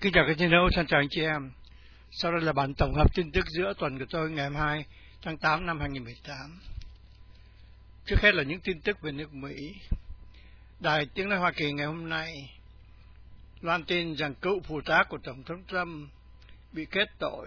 Kính chào các chiến hữu, chào anh chị em. Sau đây là bản tổng hợp tin tức giữa tuần của tôi ngày 2 tháng 8 năm 2018. Trước hết là những tin tức về nước Mỹ. Đài Tiếng nói Hoa Kỳ ngày hôm nay loan tin rằng cựu phụ tá của Tổng thống Trump bị kết tội.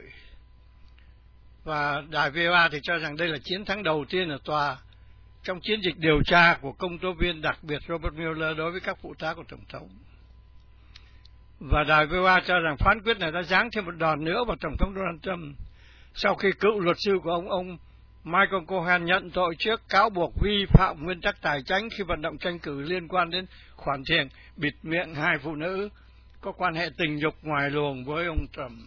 Và đài VOA thì cho rằng đây là chiến thắng đầu tiên ở tòa trong chiến dịch điều tra của công tố viên đặc biệt Robert Mueller đối với các phụ tá của Tổng thống. Và đài VOA cho rằng phán quyết này đã giáng thêm một đòn nữa vào Tổng thống Donald Trump sau khi cựu luật sư của ông Michael Cohen nhận tội trước cáo buộc vi phạm nguyên tắc tài chánh khi vận động tranh cử liên quan đến khoản tiền bịt miệng hai phụ nữ có quan hệ tình dục ngoài luồng với ông Trump.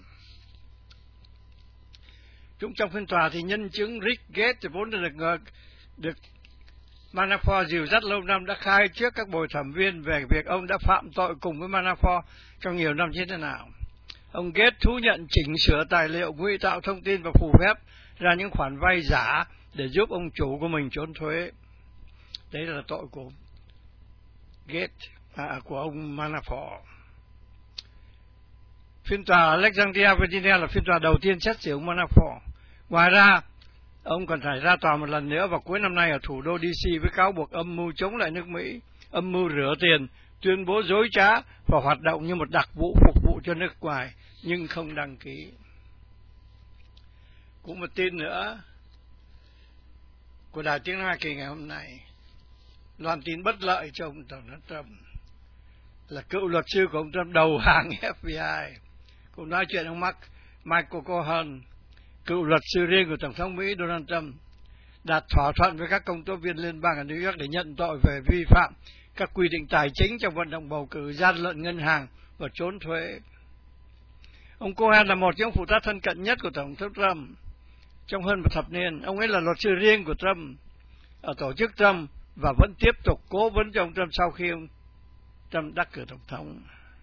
Cũng trong phiên tòa thì nhân chứng Rick Gates vốn được Manafort dìu dắt lâu năm đã khai trước các bồi thẩm viên về việc ông đã phạm tội cùng với Manafort trong nhiều năm như thế nào. Ông Gates thú nhận chỉnh sửa tài liệu, ngụy tạo thông tin và phù phép ra những khoản vay giả để giúp ông chủ của mình trốn thuế. Đấy là tội của Gates, của ông Manafort. Phiên tòa Alexandria, Virginia là phiên tòa đầu tiên xét xử ông Manafort. Ngoài ra, ông còn phải ra tòa một lần nữa vào cuối năm nay ở thủ đô DC với cáo buộc âm mưu chống lại nước Mỹ, âm mưu rửa tiền, tuyên bố dối trá và hoạt động như một đặc vụ phục vụ cho nước ngoài nhưng không đăng ký. Cũng một tin nữa của Đài Tiếng nói Hoa Kỳ ngày hôm nay loan tin bất lợi cho ông Tổng thống Trump là cựu luật sư của ông Trump đầu hàng FBI. Cũng nói chuyện ông Michael Cohen, cựu luật sư riêng của Tổng thống Mỹ Donald Trump, đạt thỏa thuận với các công tố viên liên bang ở New York để nhận tội về vi phạm các quy định tài chính trong vận động bầu cử, gian lận ngân hàng và trốn thuế. Ông Cohen là một trong những phụ tá thân cận nhất của Tổng thống Trump trong hơn một thập niên. Ông ấy là luật sư riêng của Trump ở tổ chức Trump và vẫn tiếp tục cố vấn cho ông Trump sau khi ông Trump đắc cử tổng thống.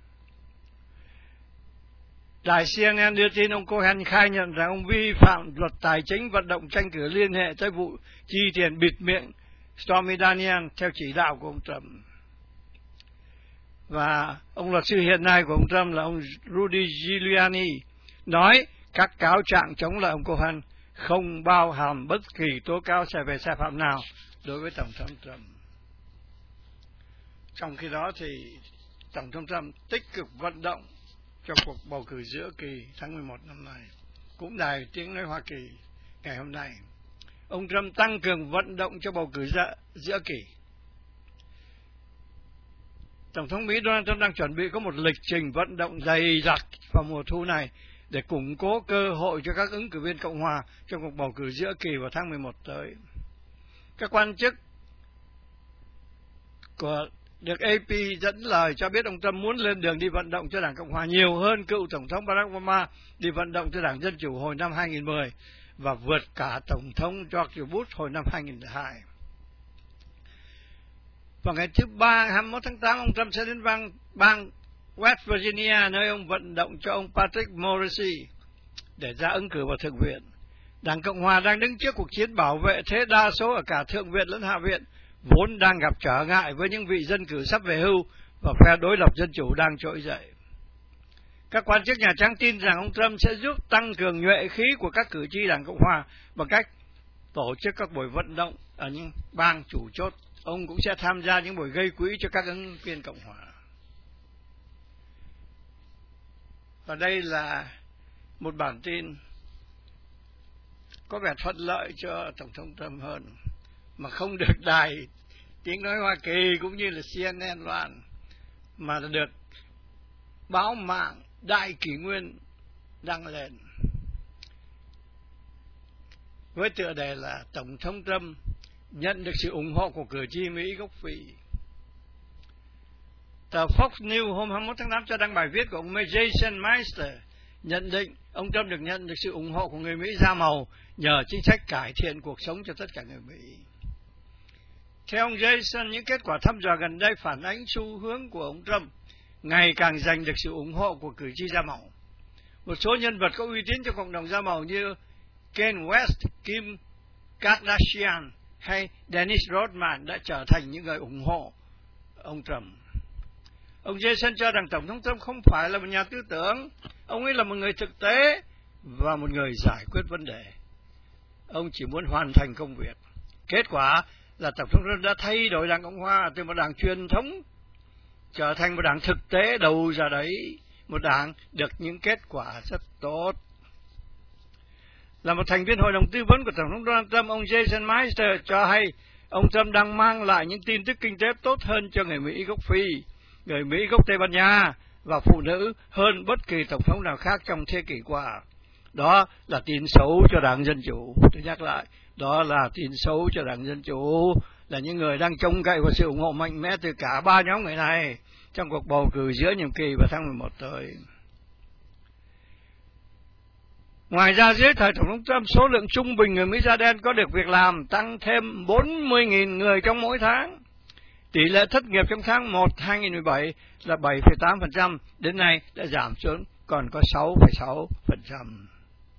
Đài CNN đưa tin ông Cohen khai nhận rằng ông vi phạm luật tài chính vận động tranh cử liên hệ tới vụ chi tiền bịt miệng Stormy Daniels theo chỉ đạo của ông Trump. Và ông luật sư hiện nay của ông Trump là ông Rudy Giuliani nói các cáo trạng chống lại ông Cohen không bao hàm bất kỳ tố cáo về sai phạm nào đối với Tổng thống Trump. Trong khi đó thì Tổng thống Trump tích cực vận động cho cuộc bầu cử giữa kỳ tháng 11 năm nay. Cũng Đài Tiếng nói Hoa Kỳ ngày hôm nay, ông Trump tăng cường vận động cho bầu cử giữa kỳ. Tổng thống Mỹ Donald Trump đang chuẩn bị có một lịch trình vận động dày đặc vào mùa thu này để củng cố cơ hội cho các ứng cử viên Cộng hòa trong cuộc bầu cử giữa kỳ vào tháng 11 tới. Các quan chức được AP dẫn lời cho biết ông Trump muốn lên đường đi vận động cho Đảng Cộng hòa nhiều hơn cựu Tổng thống Barack Obama đi vận động cho Đảng Dân Chủ hồi năm 2010 và vượt cả Tổng thống George Bush hồi năm 2002. Vào ngày thứ Ba, 21 tháng 8, ông Trump sẽ đến bang West Virginia, nơi ông vận động cho ông Patrick Morrisey để ra ứng cử vào Thượng viện. Đảng Cộng hòa đang đứng trước cuộc chiến bảo vệ thế đa số ở cả Thượng viện lẫn Hạ viện, vốn đang gặp trở ngại với những vị dân cử sắp về hưu và phe đối lập Dân Chủ đang trỗi dậy. Các quan chức Nhà Trắng tin rằng ông Trump sẽ giúp tăng cường nhuệ khí của các cử tri Đảng Cộng hòa bằng cách tổ chức các buổi vận động ở những bang chủ chốt. Ông cũng sẽ tham gia những buổi gây quỹ cho các ứng viên Cộng hòa. Và đây là một bản tin có vẻ thuận lợi cho Tổng thống Trump hơn, mà không được Đài Tiếng nói Hoa Kỳ cũng như là CNN loan, mà được báo mạng Đại Kỷ Nguyên đăng lên với tựa đề là Tổng thống Trump nhận được sự ủng hộ của cử tri Mỹ gốc Phi. Tờ Fox News hôm 21 tháng 8 cho đăng bài viết của ông Jason Meister nhận định ông Trump được nhận được sự ủng hộ của người Mỹ da màu nhờ chính sách cải thiện cuộc sống cho tất cả người Mỹ. Theo ông Jason, những kết quả thăm dò gần đây phản ánh xu hướng của ông Trump ngày càng giành được sự ủng hộ của cử tri da màu. Một số nhân vật có uy tín trong cộng đồng da màu như Kanye West, Kim Kardashian hay Dennis Rodman đã trở thành những người ủng hộ ông Trump. Ông Jason cho rằng Tổng thống Trump không phải là một nhà tư tưởng, ông ấy là một người thực tế và một người giải quyết vấn đề. Ông chỉ muốn hoàn thành công việc. Kết quả là Tổng thống Trump đã thay đổi Đảng Cộng Hòa từ một đảng truyền thống trở thành một đảng thực tế đầu ra đấy, một đảng được những kết quả rất tốt. Là một thành viên hội đồng tư vấn của Tổng thống Donald Trump, ông Jason Meister cho hay ông Trump đang mang lại những tin tức kinh tế tốt hơn cho người Mỹ gốc Phi, người Mỹ gốc Tây Ban Nha và phụ nữ hơn bất kỳ tổng thống nào khác trong thế kỷ qua. Đó là tin xấu cho Đảng Dân Chủ. Tôi nhắc lại, đó là tin xấu cho Đảng Dân Chủ, là những người đang trông cậy vào sự ủng hộ mạnh mẽ từ cả ba nhóm người này trong cuộc bầu cử giữa nhiệm kỳ vào tháng 11 tới. Ngoài ra, dưới thời Tổng thống Trump, số lượng trung bình người Mỹ da đen có được việc làm tăng thêm 40.000 người trong mỗi tháng. Tỷ lệ thất nghiệp trong tháng 1 2017 là 7,8%, đến nay đã giảm xuống còn có 6,6%.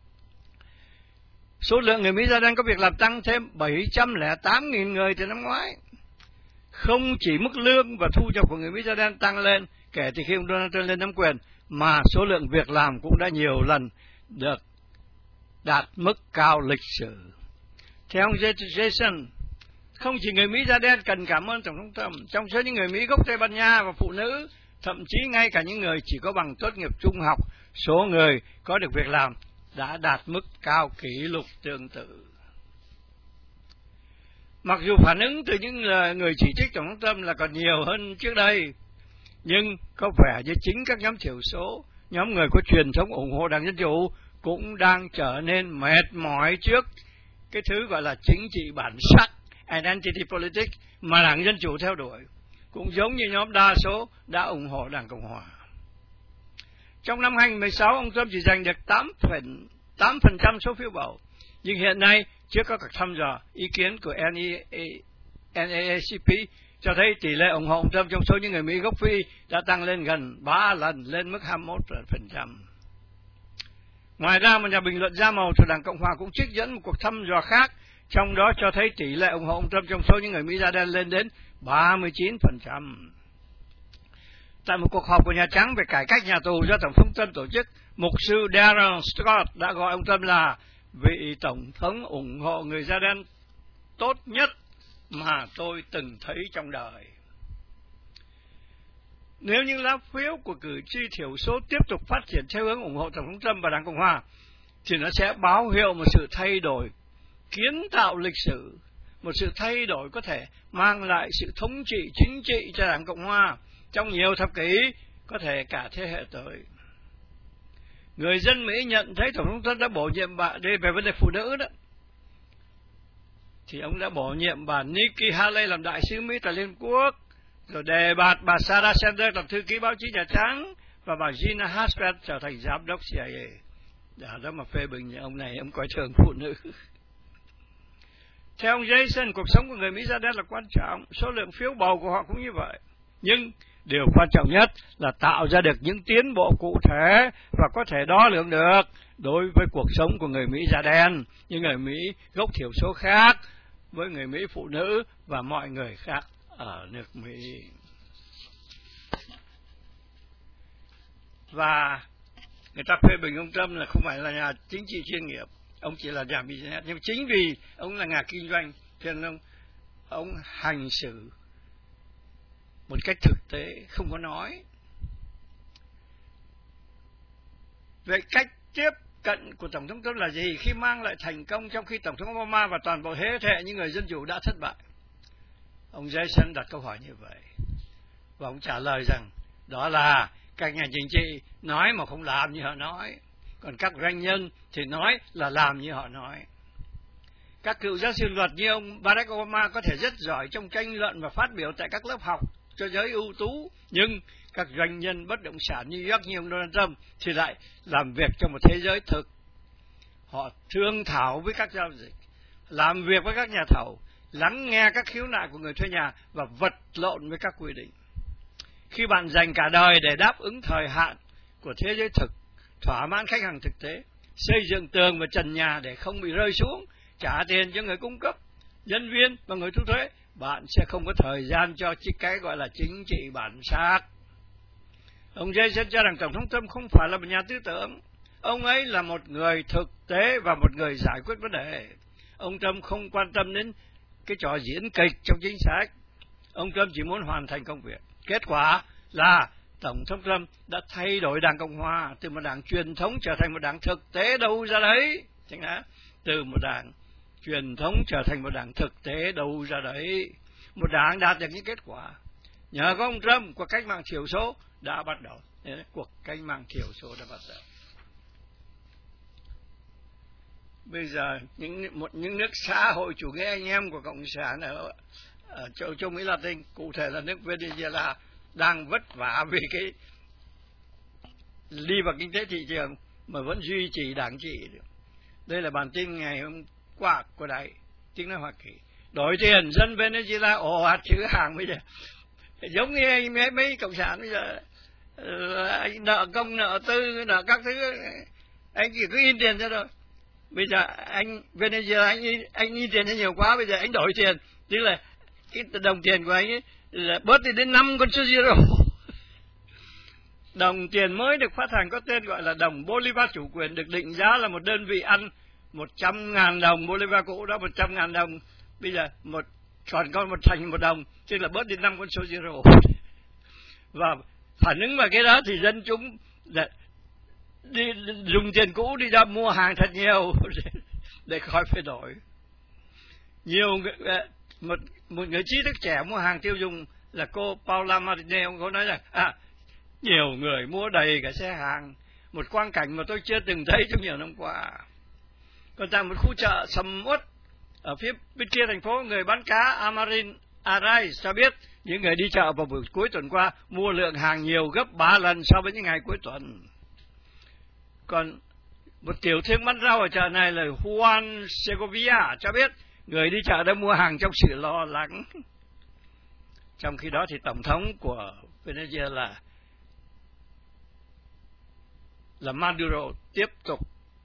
Số lượng người Mỹ da đen có việc làm tăng thêm 708.000 người từ năm ngoái. Không chỉ mức lương và thu nhập của người Mỹ da đen tăng lên kể từ khi ông Donald Trump lên nắm quyền, mà số lượng việc làm cũng đã nhiều lần được đạt mức cao lịch sử. Theo ông Jason, không chỉ người Mỹ da đen cần cảm ơn Tổng thống Trump, trong số những người Mỹ gốc Tây Ban Nha và phụ nữ, thậm chí ngay cả những người chỉ có bằng tốt nghiệp trung học, số người có được việc làm đã đạt mức cao kỷ lục tương tự. Mặc dù phản ứng từ những người chỉ trích Tổng thống Trump là còn nhiều hơn trước đây, nhưng có vẻ như chính các nhóm thiểu số, nhóm người có truyền thống ủng hộ Đảng Dân Chủ cũng đang trở nên mệt mỏi trước cái thứ gọi là chính trị bản sắc, identity politics, mà Đảng Dân Chủ theo đuổi, cũng giống như nhóm đa số đã ủng hộ Đảng Cộng Hòa. Trong năm 2016, ông Trump chỉ giành được 8% số phiếu bầu, nhưng hiện nay, trước các cuộc thăm dò ý kiến của NAACP cho thấy tỷ lệ ủng hộ ông Trump trong số những người Mỹ gốc Phi đã tăng lên gần 3 lần, lên mức 21%. Ngoài ra, một nhà bình luận da màu thuộc Đảng Cộng Hòa cũng trích dẫn một cuộc thăm dò khác, trong đó cho thấy tỷ lệ ủng hộ ông Trump trong số những người Mỹ da đen lên đến 39%. Tại một cuộc họp của Nhà Trắng về cải cách nhà tù do Tổng thống Trump tổ chức, mục sư Darren Scott đã gọi ông Trump là vị Tổng thống ủng hộ người da đen tốt nhất mà tôi từng thấy trong đời. Nếu những lá phiếu của cử tri thiểu số tiếp tục phát triển theo hướng ủng hộ Tổng thống Trump và Đảng Cộng Hòa, thì nó sẽ báo hiệu một sự thay đổi kiến tạo lịch sử, một sự thay đổi có thể mang lại sự thống trị chính trị cho Đảng Cộng Hòa trong nhiều thập kỷ, có thể cả thế hệ tới. Người dân Mỹ nhận thấy Tổng thống Trump đã bổ nhiệm bà về vấn đề phụ nữ đó, thì ông đã bổ nhiệm bà Nikki Haley làm đại sứ Mỹ tại Liên Hợp Quốc, rồi đề bạt bà Sarah Sanders làm thư ký báo chí Nhà Trắng và bà Gina Haspel trở thành giám đốc CIA. Đó mà phê bình như ông này, ông coi thường phụ nữ. Theo ông Jason, cuộc sống của người Mỹ da đen là quan trọng, số lượng phiếu bầu của họ cũng như vậy. Nhưng điều quan trọng nhất là tạo ra được những tiến bộ cụ thể và có thể đo lường được đối với cuộc sống của người Mỹ da đen, những người Mỹ gốc thiểu số khác, với người Mỹ phụ nữ và mọi người khác ở nước Mỹ. Và người ta phê bình ông Trump là không phải là nhà chính trị chuyên nghiệp, ông chỉ là nhà business, nhưng chính vì ông là nhà kinh doanh cho nên ông hành xử một cách thực tế, không có nói. Vậy cách tiếp cận của Tổng thống Trump là gì khi mang lại thành công trong khi Tổng thống Obama và toàn bộ thế hệ những người dân chủ đã thất bại? Ông Jason đặt câu hỏi như vậy, và ông trả lời rằng đó là các nhà chính trị nói mà không làm như họ nói, còn các doanh nhân thì nói là làm như họ nói. Các cựu giáo sư luật như ông Barack Obama có thể rất giỏi trong tranh luận và phát biểu tại các lớp học cho giới ưu tú, nhưng các doanh nhân bất động sản New York như ông Donald Trump thì lại làm việc trong một thế giới thực. Họ thương thảo với các giao dịch, làm việc với các nhà thầu, lắng nghe các khiếu nại của người thuê nhà và vật lộn với các quy định. Khi bạn dành cả đời để đáp ứng thời hạn của thế giới thực, thỏa mãn khách hàng thực tế, xây dựng tường và trần nhà để không bị rơi xuống, trả tiền cho người cung cấp, nhân viên và người thu thuế, bạn sẽ không có thời gian cho cái gọi là chính trị bản sắc. Ông Jason cho rằng Tổng thống Trump không phải là một nhà tư tưởng. Ông ấy là một người thực tế và một người giải quyết vấn đề. Ông Trump không quan tâm đến cái trò diễn kịch trong chính sách. Ông Trump chỉ muốn hoàn thành công việc. Kết quả là Tổng thống Trump đã thay đổi Đảng Cộng Hòa từ một đảng truyền thống trở thành một đảng thực tế đâu ra đấy. Chẳng hạn, từ một đảng truyền thống trở thành một đảng thực tế đâu ra đấy. Một đảng đạt được những kết quả. Nhờ có ông Trump, cuộc cách mạng thiểu số đã bắt đầu. Cuộc cách mạng thiểu số đã bắt đầu. Bây giờ những nước xã hội chủ nghĩa anh em của Cộng sản ở châu Mỹ Latin, cụ thể là nước Venezuela, đang vất vả vì cái đi vào kinh tế thị trường mà vẫn duy trì đảng trị. Đây là bản tin ngày hôm qua của Đài Tiếng nói Hoa Kỳ. Đổi tiền, dân Venezuela ồ ạt chữ hàng bây giờ. Giống như mấy cộng sản bây giờ, anh nợ công, nợ tư, nợ các thứ, anh chỉ cứ in tiền ra thôi. Bây giờ anh Venezuela anh in tiền cho nhiều quá, bây giờ anh đổi tiền, tức là cái đồng tiền của anh ấy là bớt đi đến 5 con số zero. Đồng tiền mới được phát hành có tên gọi là đồng Bolivar chủ quyền, được định giá là một đơn vị ăn 100.000 đồng. Bolivar cũ đó 100.000 đồng, bây giờ còn có thành một đồng, tức là bớt đi 5 con số zero. Và phản ứng vào cái đó thì dân chúng đi dùng tiền cũ đi ra mua hàng thật nhiều để khỏi phải đổi. Nhiều một người trí thức trẻ mua hàng tiêu dùng là cô Paula Martinez, ông có nói rằng nhiều người mua đầy cả xe hàng, một quang cảnh mà tôi chưa từng thấy trong nhiều năm qua. Còn tại một khu chợ sầm uất ở phía bên kia thành phố, người bán cá Amarin Arai cho biết những người đi chợ vào buổi cuối tuần qua mua lượng hàng nhiều gấp 3 lần so với những ngày cuối tuần. Còn một tiểu thương bán rau ở chợ này là Juan Segovia cho biết người đi chợ đã mua hàng trong sự lo lắng. Trong khi đó thì Tổng thống của Venezuela là Maduro tiếp tục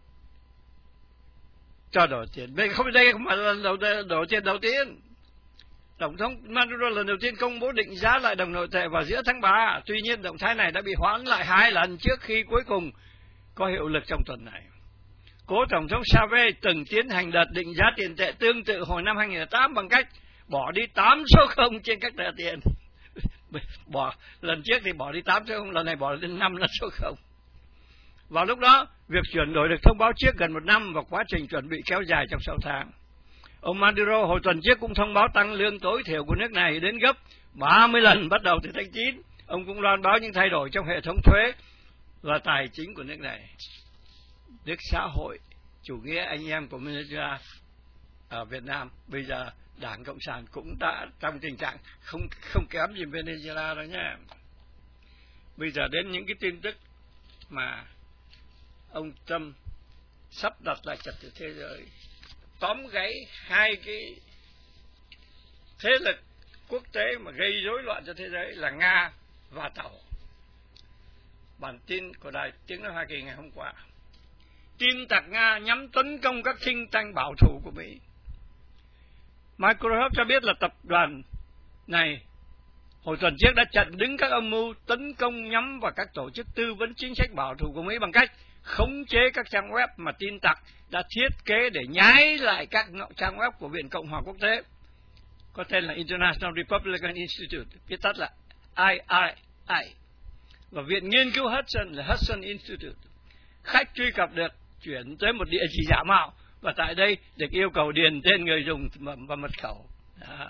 cho đổi tiền. Đây không phải là đổi tiền đầu tiên. Tổng thống Maduro lần đầu tiên công bố định giá lại đồng nội tệ vào giữa tháng 3. Tuy nhiên động thái này đã bị hoãn lại 2 lần trước khi cuối cùng có hiệu lực trong tuần này. Cố Tổng thống Chavez từng tiến hành đợt định giá tiền tệ tương tự hồi năm 2008 bằng cách bỏ đi 8 số 0 trên các tờ tiền. Lần trước thì bỏ đi 8 số 0, lần này bỏ đi 5 số 0. Vào lúc đó, việc chuyển đổi được thông báo trước gần 1 năm và quá trình chuẩn bị kéo dài trong 6 tháng. Ông Maduro hồi tuần trước cũng thông báo tăng lương tối thiểu của nước này đến gấp 30 lần bắt đầu từ tháng 9. Ông cũng loan báo những thay đổi trong hệ thống thuế và tài chính của nước này. Nước xã hội chủ nghĩa anh em của Venezuela ở Việt Nam, bây giờ Đảng Cộng sản cũng đã trong tình trạng không kém gì Venezuela đâu nhé. Bây giờ đến những cái tin tức mà ông Trump sắp đặt lại trật tự thế giới, tóm gãy 2 cái thế lực quốc tế mà gây rối loạn cho thế giới là Nga và Tàu. Bản tin của Đài Tiếng nói Hoa Kỳ ngày hôm qua. Tin tặc Nga nhắm tấn công các think tank bảo thủ của Mỹ. Microsoft cho biết là tập đoàn này hồi tuần trước đã chặn đứng các âm mưu tấn công nhắm vào các tổ chức tư vấn chính sách bảo thủ của Mỹ bằng cách khống chế các trang web mà tin tặc đã thiết kế để nhái lại các trang web của Viện Cộng hòa Quốc tế, có tên là International Republican Institute, viết tắt là IRI, và Viện Nghiên cứu Hudson là Hudson Institute. Khách truy cập được chuyển tới một địa chỉ giả mạo và tại đây được yêu cầu điền tên người dùng và mật khẩu. Đó.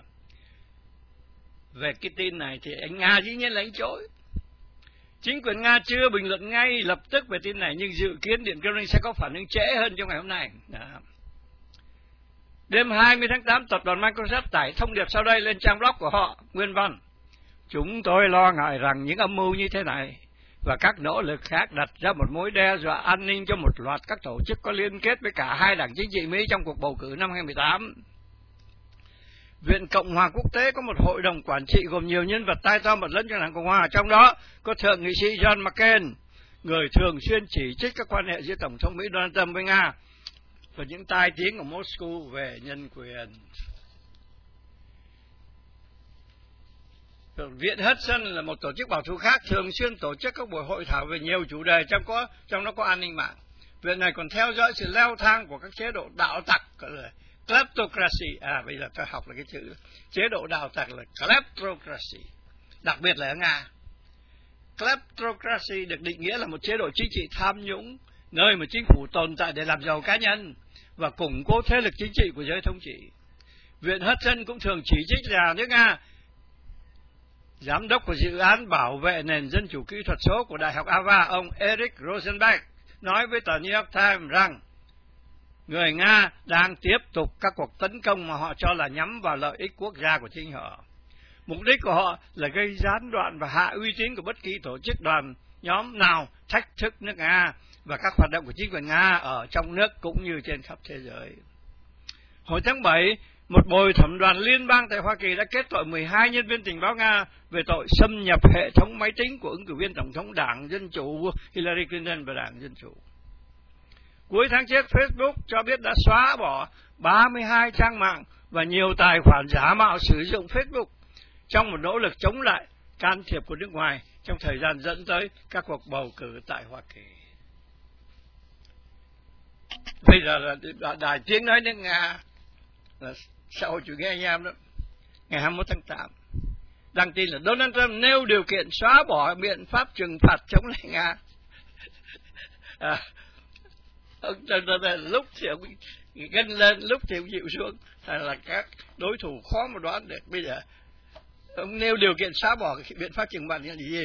Về cái tin này thì anh Nga dĩ nhiên là anh chối. Chính quyền Nga chưa bình luận ngay lập tức về tin này, nhưng dự kiến Điện Kremlin sẽ có phản ứng trễ hơn trong ngày hôm nay. Đó. Đêm 20 tháng 8, tập đoàn Microsoft tải thông điệp sau đây lên trang blog của họ, nguyên văn: chúng tôi lo ngại rằng những âm mưu như thế này và các nỗ lực khác đặt ra một mối đe dọa an ninh cho một loạt các tổ chức có liên kết với cả 2 đảng chính trị Mỹ trong cuộc bầu cử năm 2018. Viện Cộng hòa Quốc tế có một hội đồng quản trị gồm nhiều nhân vật tai to mặt lớn trong Đảng Cộng hòa, trong đó có Thượng nghị sĩ John McCain, người thường xuyên chỉ trích các quan hệ giữa Tổng thống Mỹ Donald Trump với Nga và những tai tiếng của Moscow về nhân quyền. Viện Hudson là một tổ chức bảo thủ khác thường xuyên tổ chức các buổi hội thảo về nhiều chủ đề, trong đó có an ninh mạng. Viện này còn theo dõi sự leo thang của các chế độ đạo tặc, gọi là kleptocracy. Bây giờ tôi học là cái chữ chế độ đạo tặc là kleptocracy, đặc biệt là ở Nga. Kleptocracy được định nghĩa là một chế độ chính trị tham nhũng, nơi mà chính phủ tồn tại để làm giàu cá nhân và củng cố thế lực chính trị của giới thống trị. Viện Hudson cũng thường chỉ trích nhà nước Nga. Giám đốc của dự án bảo vệ nền dân chủ kỹ thuật số của Đại học Ava, ông Eric Rosenberg, nói với tờ New York Times rằng người Nga đang tiếp tục các cuộc tấn công mà họ cho là nhắm vào lợi ích quốc gia của chính họ. Mục đích của họ là gây gián đoạn và hạ uy tín của bất kỳ tổ chức đoàn nhóm nào thách thức nước Nga và các hoạt động của chính quyền Nga ở trong nước cũng như trên khắp thế giới. Hồi tháng 7, một bồi thẩm đoàn liên bang tại Hoa Kỳ đã kết tội 12 nhân viên tình báo Nga về tội xâm nhập hệ thống máy tính của ứng cử viên Tổng thống Đảng Dân Chủ Hillary Clinton và Đảng Dân Chủ. Cuối tháng trước, Facebook cho biết đã xóa bỏ 32 trang mạng và nhiều tài khoản giả mạo sử dụng Facebook trong một nỗ lực chống lại can thiệp của nước ngoài trong thời gian dẫn tới các cuộc bầu cử tại Hoa Kỳ. Bây giờ là Đài Tiếng nói nước Nga là xã hội chủ nghĩa anh em đó, ngày 21 tháng 8 đăng tin là Donald Trump nêu điều kiện xóa bỏ biện pháp trừng phạt chống lại Nga. Lúc thì ông gân lên, lúc thì ông dịu xuống, là các đối thủ khó mà đoán được. Bây giờ ông nêu điều kiện xóa bỏ cái biện pháp trừng phạt là gì?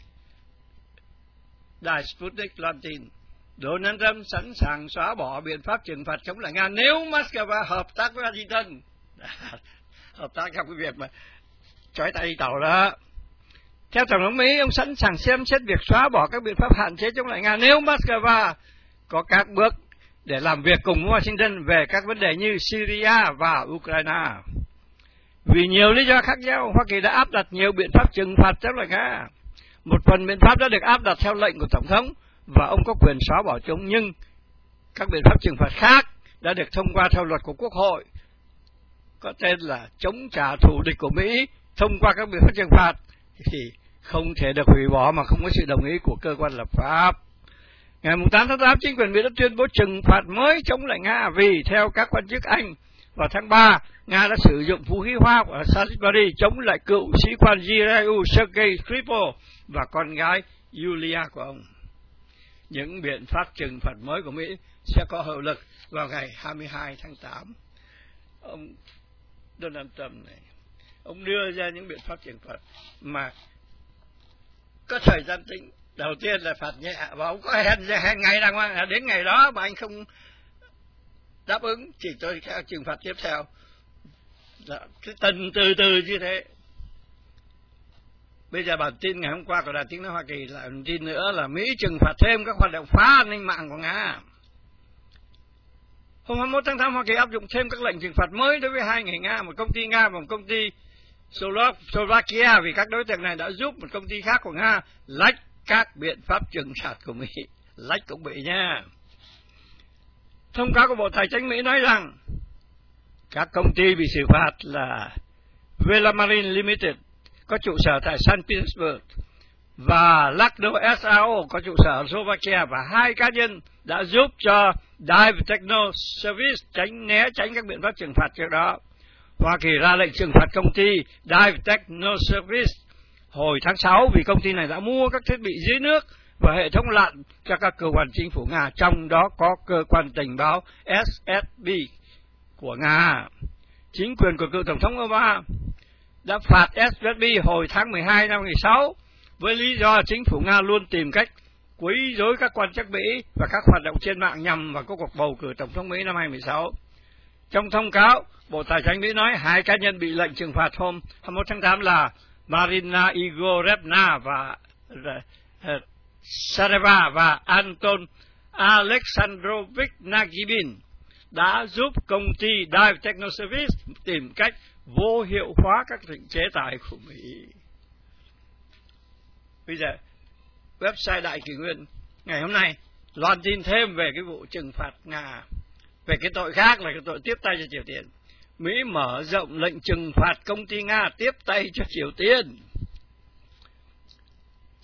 Đài Sputnik loan tin Donald Trump sẵn sàng xóa bỏ biện pháp trừng phạt chống lại Nga nếu Moscow hợp tác với Washington. Hợp tác trong cái việc mà trói tay đi tàu đó. Theo Tổng thống Mỹ, ông sẵn sàng xem xét việc xóa bỏ các biện pháp hạn chế chống lại Nga nếu Moscow có các bước để làm việc cùng Washington về các vấn đề như Syria và Ukraine. Vì nhiều lý do khác nhau, Hoa Kỳ đã áp đặt nhiều biện pháp trừng phạt chống lại Nga. Một phần biện pháp đã được áp đặt theo lệnh của Tổng thống và ông có quyền xóa bỏ chúng, nhưng các biện pháp trừng phạt khác đã được thông qua theo luật của Quốc hội, có tên là chống trả thù địch của Mỹ. Thông qua các biện pháp trừng phạt thì không thể được hủy bỏ mà không có sự đồng ý của cơ quan lập pháp. Ngày 8 tháng 8, chính quyền Mỹ đã tuyên bố trừng phạt mới chống lại Nga vì, theo các quan chức Anh, vào tháng 3, Nga đã sử dụng vũ khí hóa học ở Salisbury chống lại cựu sĩ quan GRU Sergei Skripal và con gái Yulia của ông. Những biện pháp trừng phạt mới của Mỹ sẽ có hiệu lực vào ngày 22 tháng 8. Ông Donald Trump này, ông đưa ra những biện pháp trừng phạt mà có thời gian tính. Đầu tiên là phạt nhẹ, và ông có hẹn ngày đàng hoàng, đến ngày đó mà anh không đáp ứng thì tôi sẽ trừng phạt tiếp theo. Cái từ từ như thế. Bây giờ bản tin ngày hôm qua của Đài Tiếng nói Hoa Kỳ là bản tin nữa là Mỹ trừng phạt thêm các hoạt động phá an ninh mạng của Nga. Hôm 21 tháng 8, Hoa Kỳ áp dụng thêm các lệnh trừng phạt mới đối với hai người Nga, một công ty Nga và một công ty Slovakia, vì các đối tượng này đã giúp một công ty khác của Nga lách các biện pháp trừng phạt của Mỹ. Lách cũng bị nha. Thông cáo của Bộ Tài chính Mỹ nói rằng các công ty bị xử phạt là Velamarin Limited có trụ sở tại St. Petersburg và Lagno SAO có trụ sở ở Slovakia, và hai cá nhân đã giúp cho Dive Techno Service né tránh các biện pháp trừng phạt trước đó. Hoa Kỳ ra lệnh trừng phạt công ty Dive Techno Service hồi tháng 6 vì công ty này đã mua các thiết bị dưới nước và hệ thống lặn cho các cơ quan chính phủ Nga, trong đó có cơ quan tình báo SSB của Nga. Chính quyền của cựu Tổng thống Obama đã phạt SSB hồi tháng 12 năm 2006 với lý do chính phủ Nga luôn tìm cách quấy rối các quan chức Mỹ và các hoạt động trên mạng nhằm vào cuộc bầu cử Tổng thống Mỹ năm 2016. Trong thông cáo, Bộ Tài chính Mỹ nói hai cá nhân bị lệnh trừng phạt hôm 21 tháng 8 là Marina Igorevna và Sareva và Anton Alexandrovich Nagibin đã giúp công ty Dive Techno Service tìm cách vô hiệu hóa các chế tài của Mỹ. Bây giờ, website Đại Kỷ Nguyên ngày hôm nay loan tin thêm về cái vụ trừng phạt Nga. Về cái tội khác là cái tội tiếp tay cho Triều Tiên. Mỹ mở rộng lệnh trừng phạt công ty Nga tiếp tay cho Triều Tiên.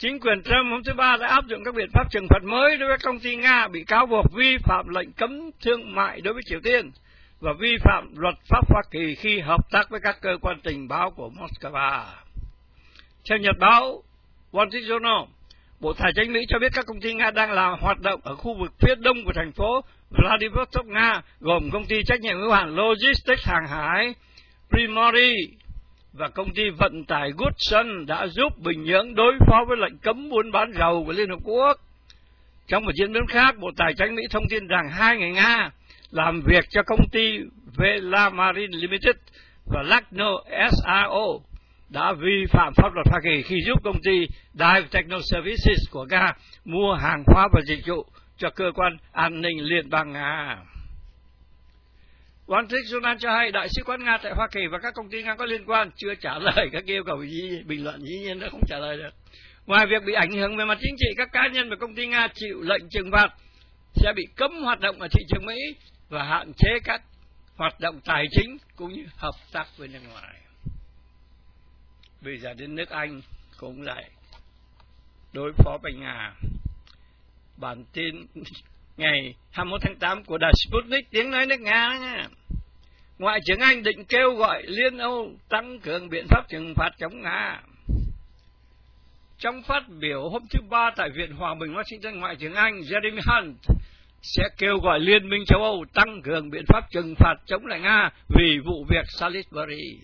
Chính quyền Trump hôm thứ Ba đã áp dụng các biện pháp trừng phạt mới đối với công ty Nga bị cáo buộc vi phạm lệnh cấm thương mại đối với Triều Tiên và vi phạm luật pháp Hoa Kỳ khi hợp tác với các cơ quan tình báo của Moscow. Theo Nhật báo Wall Street Journal, Bộ Tài chính Mỹ cho biết các công ty Nga đang làm hoạt động ở khu vực phía đông của thành phố Vladivostok, Nga, gồm công ty trách nhiệm hữu hạn Logistics hàng hải Primory và công ty vận tải Goodson đã giúp Bình Nhưỡng đối phó với lệnh cấm buôn bán dầu của Liên Hợp Quốc. Trong một diễn biến khác, Bộ Tài chính Mỹ thông tin rằng 2 người Nga làm việc cho công ty Velamarin Limited và Lagno SRO đã vi phạm pháp luật Hoa Kỳ khi giúp công ty Dive Techno Services của Nga mua hàng hóa và dịch vụ cho cơ quan an ninh liên bang Nga. Wall Street Journal cho hay Đại sứ quán Nga tại Hoa Kỳ và các công ty Nga có liên quan chưa trả lời các yêu cầu bình luận, dĩ nhiên nó không trả lời được. Ngoài việc bị ảnh hưởng về mặt chính trị, các cá nhân và công ty Nga chịu lệnh trừng phạt sẽ bị cấm hoạt động ở thị trường Mỹ và hạn chế các hoạt động tài chính cũng như hợp tác với nước ngoài. Bây giờ đến nước Anh cũng lại đối phó với Nga. Bản tin ngày 21 tháng 8 của đài Sputnik tiếng nói nước Nga nha. Ngoại trưởng Anh định kêu gọi Liên Âu tăng cường biện pháp trừng phạt chống Nga. Trong phát biểu hôm thứ Ba tại Viện Hòa bình Washington, Ngoại trưởng Anh Jeremy Hunt sẽ kêu gọi Liên minh châu Âu tăng cường biện pháp trừng phạt chống lại Nga vì vụ việc Salisbury.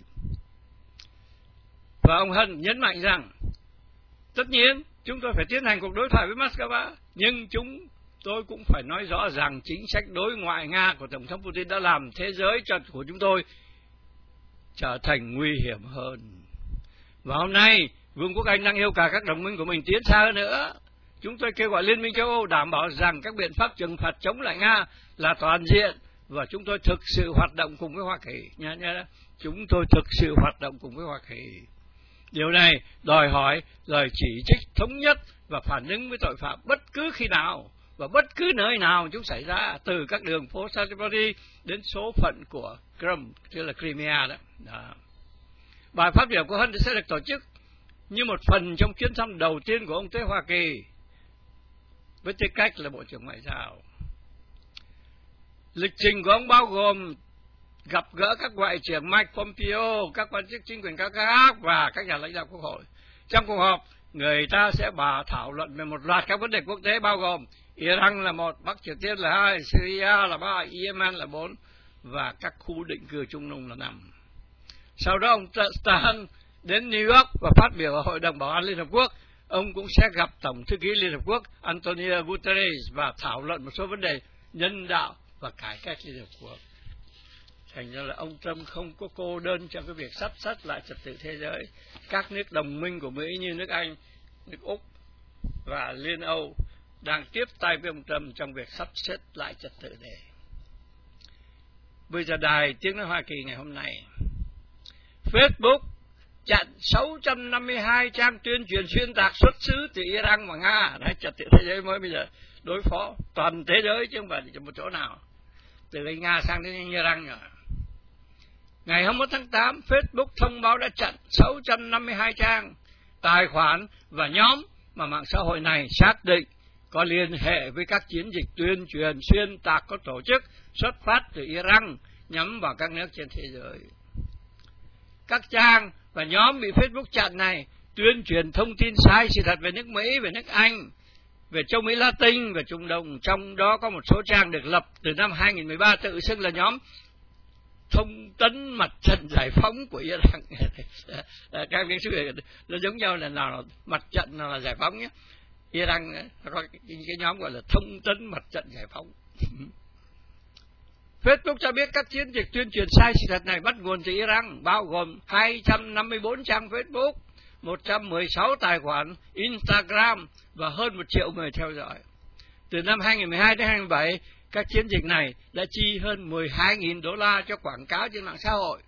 Và ông Hunt nhấn mạnh rằng, tất nhiên chúng tôi phải tiến hành cuộc đối thoại với Moscow, nhưng tôi cũng phải nói rõ rằng chính sách đối ngoại Nga của Tổng thống Putin đã làm thế giới của chúng tôi trở thành nguy hiểm hơn. Và hôm nay, Vương quốc Anh đang yêu cầu các đồng minh của mình tiến xa hơn nữa. Chúng tôi kêu gọi Liên minh châu Âu đảm bảo rằng các biện pháp trừng phạt chống lại Nga là toàn diện và chúng tôi thực sự hoạt động cùng với Hoa Kỳ. Chúng tôi thực sự hoạt động cùng với Hoa Kỳ. Điều này đòi hỏi lời chỉ trích thống nhất và phản ứng với tội phạm bất cứ khi nào và bất cứ nơi nào chúng xảy ra, từ các đường phố Salisbury đến số phận của Crimea, tức là Crimea đó. Bài phát biểu của Hunt sẽ được tổ chức như một phần trong chuyến thăm đầu tiên của ông tới Hoa Kỳ với tư cách là Bộ trưởng Ngoại giao. Lịch trình của ông bao gồm gặp gỡ các ngoại trưởng Mike Pompeo, các quan chức chính quyền các khác và các nhà lãnh đạo quốc hội. Trong cuộc họp, người ta sẽ thảo luận về một loạt các vấn đề quốc tế bao gồm Iran là 1, Bắc Triều Tiên là 2, Syria là 3, Yemen là 4 và các khu định cư Trung Đông là 5. Sau đó ông Stern đến New York và phát biểu ở Hội đồng Bảo an Liên Hợp Quốc. Ông cũng sẽ gặp Tổng thư ký Liên Hợp Quốc Antonio Guterres và thảo luận một số vấn đề nhân đạo và cải cách Liên Hợp Quốc. Thành ra là ông Trump không có cô đơn trong cái việc sắp xếp lại trật tự thế giới. Các nước đồng minh của Mỹ như nước Anh, nước Úc và Liên Âu đang tiếp tay với ông Trump trong việc sắp xếp lại trật tự này. Bây giờ đài tiếng nói Hoa Kỳ ngày hôm nay, Facebook chặn 652 trang tuyên truyền xuyên tạc xuất xứ từ Iran và Nga. Đấy, trật tự thế giới mới bây giờ đối phó toàn thế giới chứ không phải chỉ một chỗ nào, từ Nga sang đến Iran rồi. Ngày 21 tháng 8, Facebook thông báo đã chặn 652 trang, tài khoản và nhóm mà mạng xã hội này xác định có liên hệ với các chiến dịch tuyên truyền xuyên tạc có tổ chức xuất phát từ Iran nhắm vào các nước trên thế giới. Các trang và nhóm bị Facebook chặn này tuyên truyền thông tin sai sự thật về nước Mỹ, về nước Anh, về châu Mỹ Latin và Trung Đông. Trong đó có một số trang được lập từ năm 2013 tự xưng là nhóm thông tấn mặt trận giải phóng của Iran. Các viên sư nó giống nhau, là nào là mặt trận, nào là giải phóng nhé. Iran có cái nhóm gọi là thông tấn mặt trận giải phóng. Facebook cho biết các chiến dịch tuyên truyền sai sự thật này bắt nguồn từ Iran, bao gồm 254 trang Facebook, 116 tài khoản Instagram và hơn 1 triệu người theo dõi. Từ năm 2012 đến 2017, các chiến dịch này đã chi hơn 12.000 đô la cho quảng cáo trên mạng xã hội.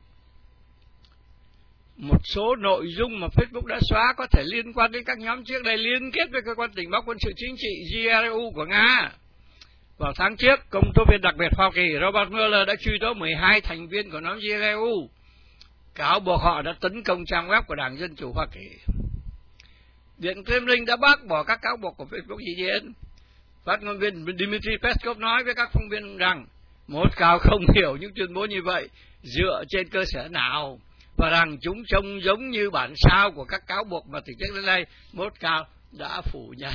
Một số nội dung mà Facebook đã xóa có thể liên quan đến các nhóm trước đây liên kết với cơ quan tình báo quân sự chính trị GRU của Nga. Vào tháng trước, công tố viên đặc biệt Hoa Kỳ Robert Mueller đã truy tố 12 thành viên của nhóm GRU, cáo buộc họ đã tấn công trang web của Đảng Dân Chủ Hoa Kỳ. Điện Kremlin đã bác bỏ các cáo buộc của Facebook gì hết. Phát ngôn viên Dmitry Peskov nói với các phóng viên rằng Moscow không hiểu những tuyên bố như vậy dựa trên cơ sở nào, và rằng chúng trông giống như bản sao của các cáo buộc mà từ trước đến nay Moscow đã phủ nhận.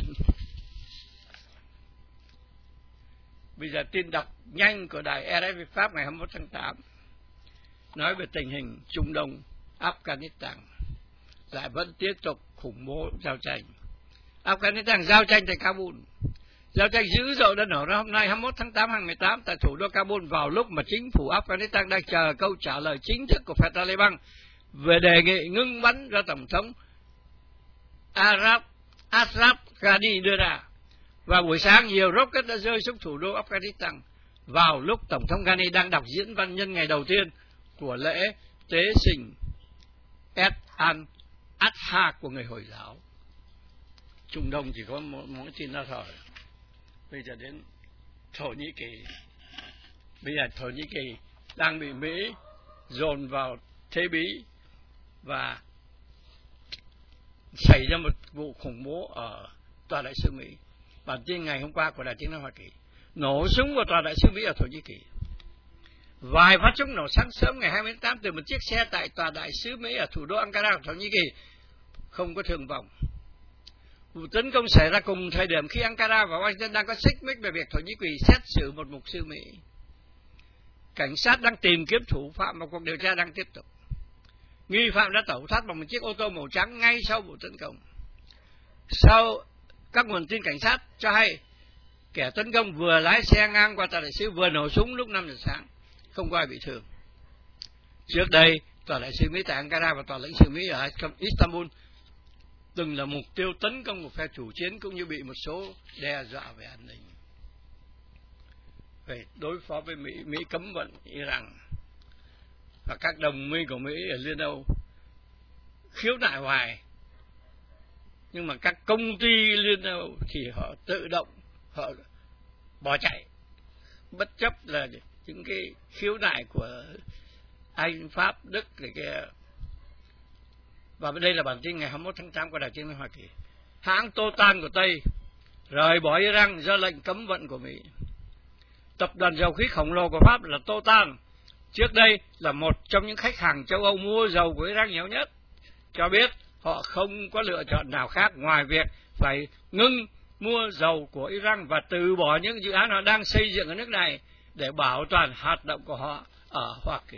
Bây giờ tin đọc nhanh của đài RFI Pháp ngày 21 tháng 8 nói về tình hình Trung Đông, Afghanistan lại vẫn tiếp tục khủng bố giao tranh. Afghanistan giao tranh tại Kabul. Giao tranh dữ dội đã nổ ra hôm nay 21 tháng 8 2018 tại thủ đô Kabul vào lúc mà chính phủ Afghanistan đang chờ câu trả lời chính thức của phe Taliban về đề nghị ngưng bắn do Tổng thống Ashraf Ghani đưa ra. Và buổi sáng, nhiều rocket đã rơi xuống thủ đô Afghanistan vào lúc Tổng thống Ghani đang đọc diễn văn nhân ngày đầu tiên của lễ tế sinh Eid al-Adha của người Hồi giáo. Trung Đông chỉ có mỗi tin đó thôi. Bây giờ đến Thổ Nhĩ Kỳ. Bây giờ Thổ Nhĩ Kỳ đang bị Mỹ dồn vào thế bí và xảy ra một vụ khủng bố ở tòa đại sứ Mỹ. Bản tin ngày hôm qua của Đài Tiếng nói Hoa Kỳ: nổ súng vào tòa đại sứ Mỹ ở Thổ Nhĩ Kỳ. Vài phát súng nổ sáng sớm ngày 28 từ một chiếc xe tại tòa đại sứ Mỹ ở thủ đô Ankara của Thổ Nhĩ Kỳ, không có thương vong. Vụ tấn công xảy ra cùng thời điểm khi Ankara và Washington đang có xích mích về việc Thổ Nhĩ Kỳ xét xử một mục sư Mỹ. Cảnh sát đang tìm kiếm thủ phạm và cuộc điều tra đang tiếp tục. Nghi phạm đã tẩu thoát bằng một chiếc ô tô màu trắng ngay sau vụ tấn công. Sau các nguồn tin cảnh sát cho hay, kẻ tấn công vừa lái xe ngang qua tòa đại sứ vừa nổ súng lúc 5 giờ sáng, không có ai bị thương. Trước đây, tòa đại sứ Mỹ tại Ankara và tòa lãnh sự Mỹ ở Istanbul từng là mục tiêu tấn công của phe chủ chiến, cũng như bị một số đe dọa về an ninh. Về đối phó với Mỹ, Mỹ cấm vận Iran và các đồng minh của Mỹ ở Liên Âu khiếu nại hoài, nhưng mà các công ty Liên Âu thì họ tự động họ bỏ chạy, bất chấp là những cái khiếu nại của Anh, Pháp, Đức này kia. Và đây là bản tin ngày 21 tháng 8 của Đài Tiếng nói Hoa Kỳ. Hãng Total của Tây rời bỏ Iran do lệnh cấm vận của Mỹ. Tập đoàn dầu khí khổng lồ của Pháp là Total, trước đây là một trong những khách hàng châu Âu mua dầu của Iran nhiều nhất, cho biết họ không có lựa chọn nào khác ngoài việc phải ngưng mua dầu của Iran và từ bỏ những dự án họ đang xây dựng ở nước này để bảo toàn hoạt động của họ ở Hoa Kỳ.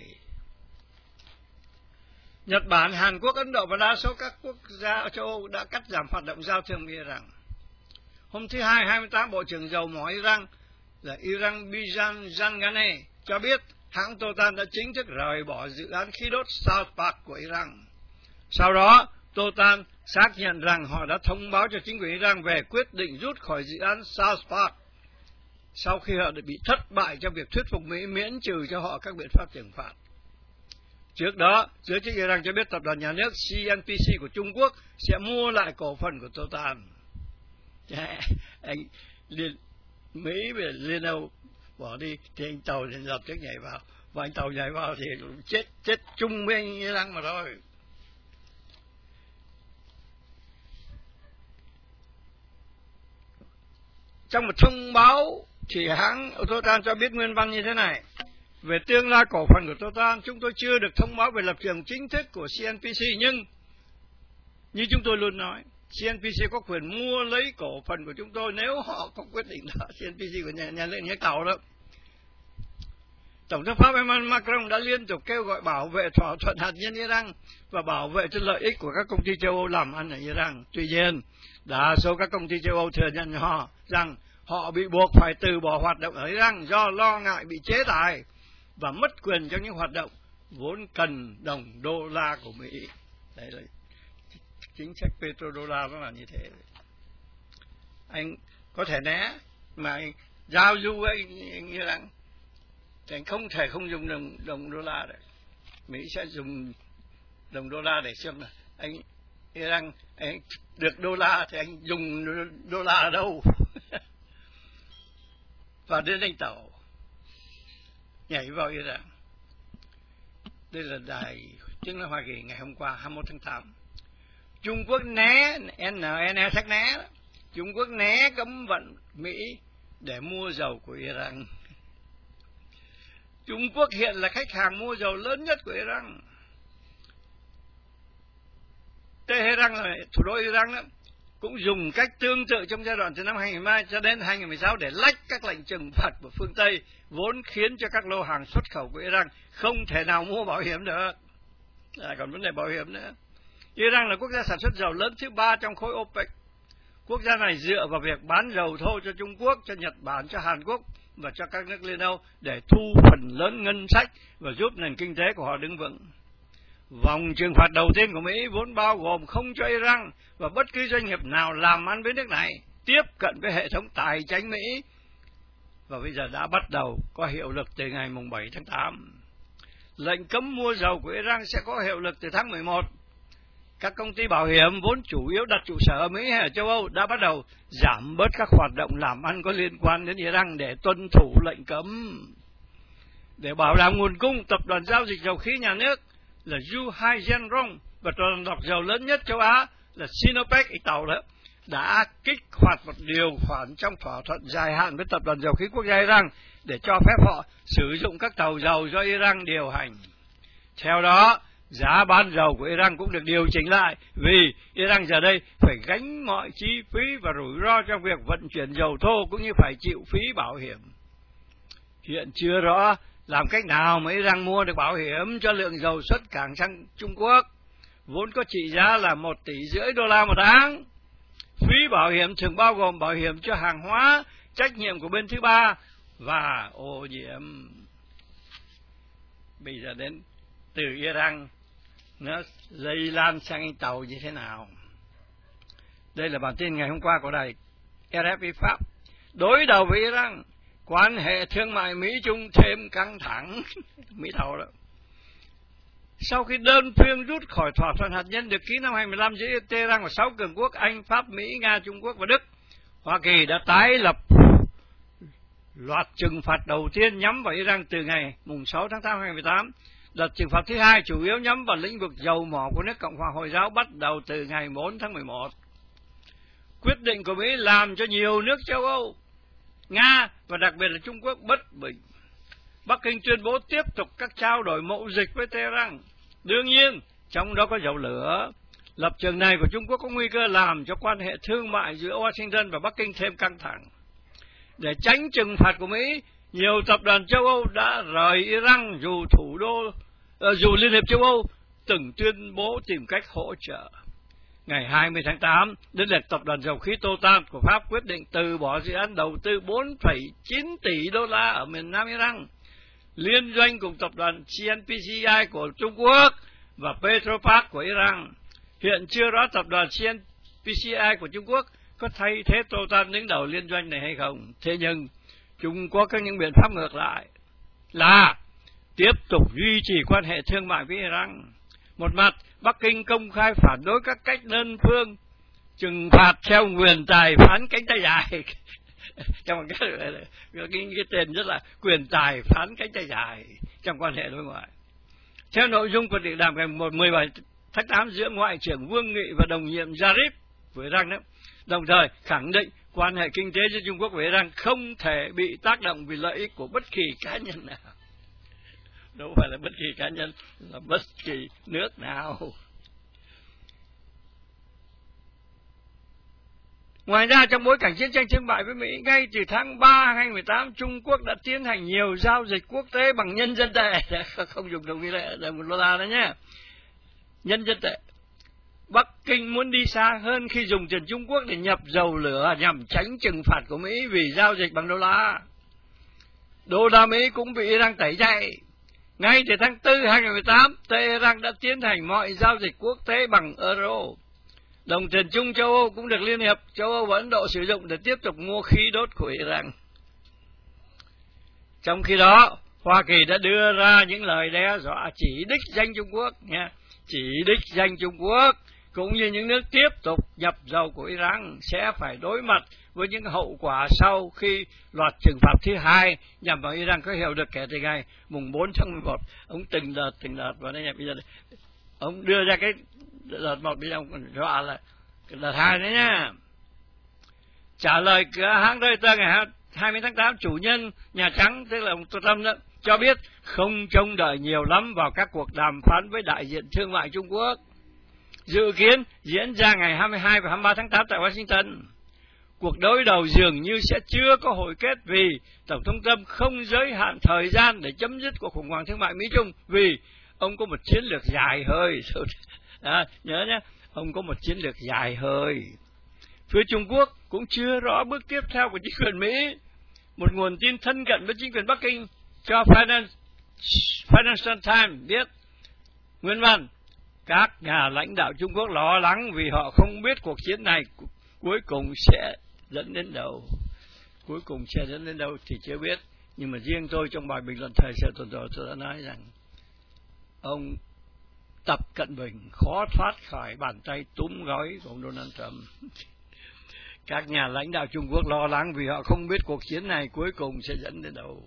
Nhật Bản, Hàn Quốc, Ấn Độ và đa số các quốc gia ở châu Âu đã cắt giảm hoạt động giao thương với Iran. Hôm thứ Hai, 28, Bộ trưởng Dầu mỏ Iran là Iran Bijan Jangane cho biết hãng Total đã chính thức rời bỏ dự án khí đốt South Park của Iran. Sau đó, Total xác nhận rằng họ đã thông báo cho chính quyền Iran về quyết định rút khỏi dự án South Park sau khi họ đã bị thất bại trong việc thuyết phục Mỹ miễn trừ cho họ các biện pháp trừng phạt. Trước đó, giới chức Iran cho biết tập đoàn nhà nước CNPC của Trung Quốc sẽ mua lại cổ phần của Total. Anh Mỹ về Liên Âu bỏ đi thì anh Tàu liền lập tức nhảy vào, và anh Tàu nhảy vào thì chết chung với anh Iran mà thôi. Trong một thông báo thì hãng Total cho biết nguyên văn như thế này: về tương lai cổ phần của Total, chúng tôi chưa được thông báo về lập trường chính thức của CNPC, nhưng như chúng tôi luôn nói, CNPC có quyền mua lấy cổ phần của chúng tôi nếu họ có quyết định đó. CNPC của nhà nước nhà Tàu đó. Tổng thống Pháp Emmanuel Macron đã liên tục kêu gọi bảo vệ thỏa thuận hạt nhân Iran và bảo vệ cho lợi ích của các công ty châu Âu làm ăn ở Iran. Tuy nhiên, đa số các công ty châu Âu thừa nhận họ rằng họ bị buộc phải từ bỏ hoạt động ở Iran do lo ngại bị chế tài và mất quyền trong những hoạt động vốn cần đồng đô la của Mỹ. Đấy là chính sách petrodollar, nó là như thế. Anh có thể né mà anh giao du với anh Iran thì anh không thể không dùng đồng đô la đấy. Mỹ sẽ dùng đồng đô la để xem là anh Iran anh được đô la thì anh dùng đô la ở đâu. Và đến anh Tàu nhảy vào Iran. Đây là Đài Tiếng nói Hoa Kỳ ngày hôm qua 21 tháng 8. Trung Quốc né, NNE sách né, Trung Quốc né cấm vận Mỹ để mua dầu của Iran. Trung Quốc hiện là khách hàng mua dầu lớn nhất của Iran. Tehran là thủ đô Iran đó, cũng dùng cách tương tự trong giai đoạn từ năm 2003 cho đến 2016 để lách các lệnh trừng phạt của phương Tây, vốn khiến cho các lô hàng xuất khẩu của Iran không thể nào mua bảo hiểm được. Còn vấn đề bảo hiểm nữa. Iran là quốc gia sản xuất dầu lớn thứ 3 trong khối OPEC. Quốc gia này dựa vào việc bán dầu thô cho Trung Quốc, cho Nhật Bản, cho Hàn Quốc và cho các nước Liên Âu để thu phần lớn ngân sách và giúp nền kinh tế của họ đứng vững. Vòng trừng phạt đầu tiên của Mỹ vốn bao gồm không cho Iran và bất cứ doanh nghiệp nào làm ăn với nước này tiếp cận với hệ thống tài chính Mỹ, và bây giờ đã bắt đầu có hiệu lực từ ngày 7 tháng 8. Lệnh cấm mua dầu của Iran sẽ có hiệu lực từ tháng 11. Các công ty bảo hiểm vốn chủ yếu đặt trụ sở ở Mỹ hay ở châu Âu đã bắt đầu giảm bớt các hoạt động làm ăn có liên quan đến Iran để tuân thủ lệnh cấm. Để bảo đảm nguồn cung, tập đoàn giao dịch dầu khí nhà nước là Yuhai-Genrong và tập đoàn lọc dầu lớn nhất châu Á là Sinopec Tàu đó đã kích hoạt một điều khoản trong thỏa thuận dài hạn với tập đoàn dầu khí quốc gia Iran để cho phép họ sử dụng các tàu dầu do Iran điều hành. Theo đó, giá bán dầu của Iran cũng được điều chỉnh lại vì Iran giờ đây phải gánh mọi chi phí và rủi ro trong việc vận chuyển dầu thô cũng như phải chịu phí bảo hiểm. Hiện chưa rõ làm cách nào mà Iran mua được bảo hiểm cho lượng dầu xuất cảng sang Trung Quốc, vốn có trị giá là $1,5 tỷ một tháng. Phí bảo hiểm thường bao gồm bảo hiểm cho hàng hóa, trách nhiệm của bên thứ ba và ô nhiễm. Bây giờ đến từ Iran nó lây lan sang tàu như thế nào? Đây là bản tin ngày hôm qua của đài RFI Pháp. Đối đầu với Iran, quan hệ thương mại Mỹ-Trung thêm căng thẳng. Mỹ thầu đó. Sau khi đơn phương rút khỏi thỏa thuận hạt nhân được ký năm 2015 giữa Tehran và 6 cường quốc Anh, Pháp, Mỹ, Nga, Trung Quốc và Đức, Hoa Kỳ đã tái lập loạt trừng phạt đầu tiên nhắm vào Iran từ ngày 6 tháng 8 2018. Đợt trừng phạt thứ hai chủ yếu nhắm vào lĩnh vực dầu mỏ của nước Cộng hòa Hồi giáo bắt đầu từ ngày 4 tháng 11. Quyết định của Mỹ làm cho nhiều nước châu Âu, Nga và đặc biệt là Trung Quốc bất bình. Bắc Kinh tuyên bố tiếp tục các trao đổi mậu dịch với Tehran, đương nhiên trong đó có dầu lửa. Lập trường này của Trung Quốc có nguy cơ làm cho quan hệ thương mại giữa Washington và Bắc Kinh thêm căng thẳng. Để tránh trừng phạt của Mỹ, nhiều tập đoàn châu Âu đã rời Iran dù Liên hiệp châu Âu từng tuyên bố tìm cách hỗ trợ. Ngày 20 tháng 8, đến lượt tập đoàn dầu khí Total của Pháp quyết định từ bỏ dự án đầu tư $4,9 tỷ ở miền Nam Iran, liên doanh cùng tập đoàn CNPCI của Trung Quốc và Petrofac của Iran. Hiện chưa rõ tập đoàn CNPCI của Trung Quốc có thay thế Total đứng đầu liên doanh này hay không. Thế nhưng, Trung Quốc có những biện pháp ngược lại là tiếp tục duy trì quan hệ thương mại với Iran. Một mặt, Bắc Kinh công khai phản đối các cách đơn phương trừng phạt theo quyền tài phán cánh tay dài. Trong cái tên rất là quyền tài phán cánh tay dài trong quan hệ đối ngoại. Theo nội dung của điện đàm ngày 17 tháng 8 giữa Ngoại trưởng Vương Nghị và đồng nhiệm Zarif của Iran đó, đồng thời khẳng định quan hệ kinh tế giữa Trung Quốc và Iran không thể bị tác động vì lợi ích của bất kỳ cá nhân nào. Đâu phải là bất kỳ cá nhân, là bất kỳ nước nào. Ngoài ra, trong bối cảnh chiến tranh thương mại với Mỹ, ngay từ tháng 3 2018, Trung Quốc đã tiến hành nhiều giao dịch quốc tế bằng nhân dân tệ, không dùng đồng $1 đó nhé. Nhân dân tệ. Bắc Kinh muốn đi xa hơn khi dùng tiền Trung Quốc để nhập dầu lửa nhằm tránh trừng phạt của Mỹ vì giao dịch bằng đô la. Đô la Mỹ cũng bị Iran tẩy chay. Ngay từ tháng 4 2018, Tehran đã tiến hành mọi giao dịch quốc tế bằng euro. Đồng tiền chung châu Âu cũng được Liên hiệp châu Âu và Ấn Độ sử dụng để tiếp tục mua khí đốt của Iran. Trong khi đó, Hoa Kỳ đã đưa ra những lời đe dọa chỉ đích danh Trung Quốc, nha, chỉ đích danh Trung Quốc, cũng như những nước tiếp tục nhập dầu của Iran sẽ phải đối mặt với những hậu quả sau khi loạt trừng phạt thứ hai nhằm vào Iran có hiệu lực kể từ ngày 4 tháng 11. Ông từng đợt vào đây, bây giờ ông đưa ra cái đợt 1 bị ông dọa là đợt 2 đấy nhá. Trả lời cửa hãng Reuters ngày 20 tháng 8, chủ nhân Nhà Trắng, tức là ông Trump đó, cho biết không trông đợi nhiều lắm vào các cuộc đàm phán với đại diện thương mại Trung Quốc, dự kiến diễn ra ngày 22 và 23 tháng 8 tại Washington. Cuộc đối đầu dường như sẽ chưa có hồi kết vì Tổng thống Trump không giới hạn thời gian để chấm dứt cuộc khủng hoảng thương mại Mỹ-Trung, vì ông có một chiến lược dài hơi. Nhớ nhé, ông có một chiến lược dài hơi. Phía Trung Quốc cũng chưa rõ bước tiếp theo của chính quyền Mỹ. Một nguồn tin thân cận với chính quyền Bắc Kinh cho Financial Times biết, nguyên văn, các nhà lãnh đạo Trung Quốc lo lắng vì họ không biết cuộc chiến này cuối cùng sẽ dẫn đến đâu. Cuối cùng sẽ dẫn đến đâu thì chưa biết. Nhưng mà riêng tôi trong bài bình luận thời sự tuần rồi tôi đã nói rằng ông Tập Cận Bình khó thoát khỏi bàn tay túm gói của ông Donald Trump. Các nhà lãnh đạo Trung Quốc lo lắng vì họ không biết cuộc chiến này cuối cùng sẽ dẫn đến đâu.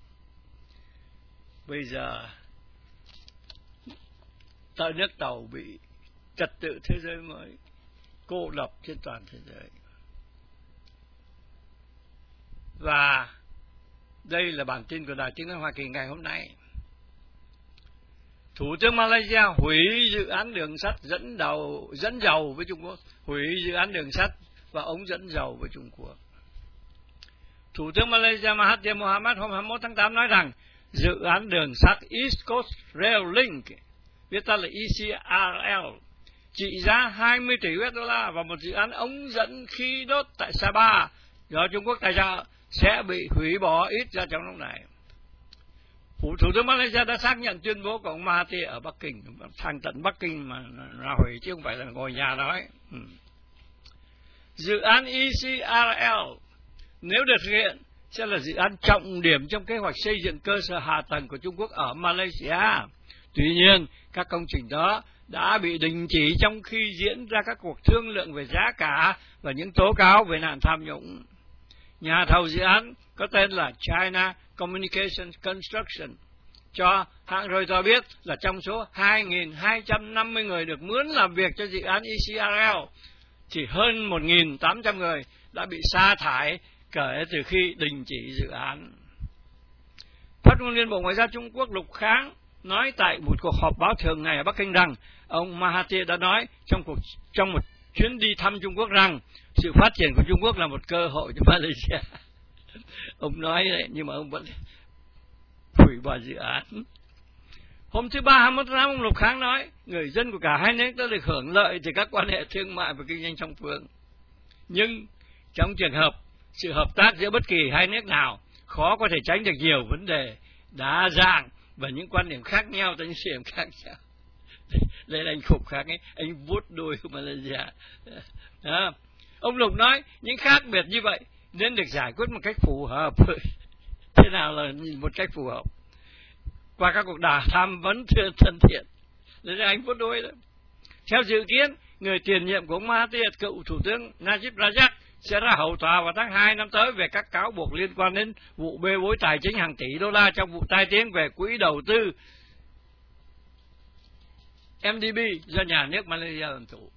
Bây giờ nước Tàu bị trật tự thế giới mới cô lập trên toàn thế giới. Và đây là bản tin của Đài Tiếng nói Hoa Kỳ ngày hôm nay. Thủ tướng Malaysia hủy dự án đường sắt dẫn dầu với Trung Quốc, hủy dự án đường sắt và ống dẫn dầu với Trung Quốc. Thủ tướng Malaysia Mahathir Mohamad hôm 21 tháng 8 nói rằng dự án đường sắt East Coast Rail Link, viết tắt là ECRL, trị giá 20 tỷ USD và một dự án ống dẫn khí đốt tại Sabah do Trung Quốc tài trợ sẽ bị hủy bỏ ít ra trong lúc này. Thủ tướng Malaysia đã xác nhận tuyên bố của ông Mahathir ở Bắc Kinh, sang tận Bắc Kinh mà ra hủy chứ không phải là ngồi nhà nói. Dự án ECRL nếu được thực hiện sẽ là dự án trọng điểm trong kế hoạch xây dựng cơ sở hạ tầng của Trung Quốc ở Malaysia. Tuy nhiên, các công trình đó đã bị đình chỉ trong khi diễn ra các cuộc thương lượng về giá cả và những tố cáo về nạn tham nhũng. Nhà thầu dự án có tên là China Communications Construction cho hãng Reuters biết là trong số 2.250 người được mướn làm việc cho dự án ECRL, chỉ hơn 1.800 người đã bị sa thải kể từ khi đình chỉ dự án. Phát ngôn viên Bộ Ngoại giao Trung Quốc Lục Kháng nói tại một cuộc họp báo thường ngày ở Bắc Kinh rằng ông Mahathir đã nói trong một chuyến đi thăm Trung Quốc rằng sự phát triển của Trung Quốc là một cơ hội cho Malaysia. Ông nói đấy, nhưng mà ông vẫn hủy bỏ dự án. Hôm thứ Ba 21 tháng 8, ông Lục Kháng nói người dân của cả hai nước đã được hưởng lợi từ các quan hệ thương mại và kinh doanh song phương. Nhưng trong trường hợp sự hợp tác giữa bất kỳ hai nước nào khó có thể tránh được nhiều vấn đề đa dạng và những quan điểm khác nhau tới những sự điểm khác nhau. Đây là anh Khục khác ấy, anh vuốt đuôi của Malaysia. Ông Lục nói những khác biệt như vậy nên được giải quyết một cách phù hợp. Thế nào là một cách phù hợp? Qua các cuộc tham vấn thân thiện. Đây là anh vuốt đuôi đó. Theo dự kiến, người tiền nhiệm của ông Mahathir, cựu Thủ tướng Najib Razak, sẽ ra hầu tòa vào tháng 2 năm tới về các cáo buộc liên quan đến vụ bê bối tài chính hàng tỷ đô la trong vụ tai tiếng về quỹ đầu tư MDB do nhà nước Malaysia làm chủ.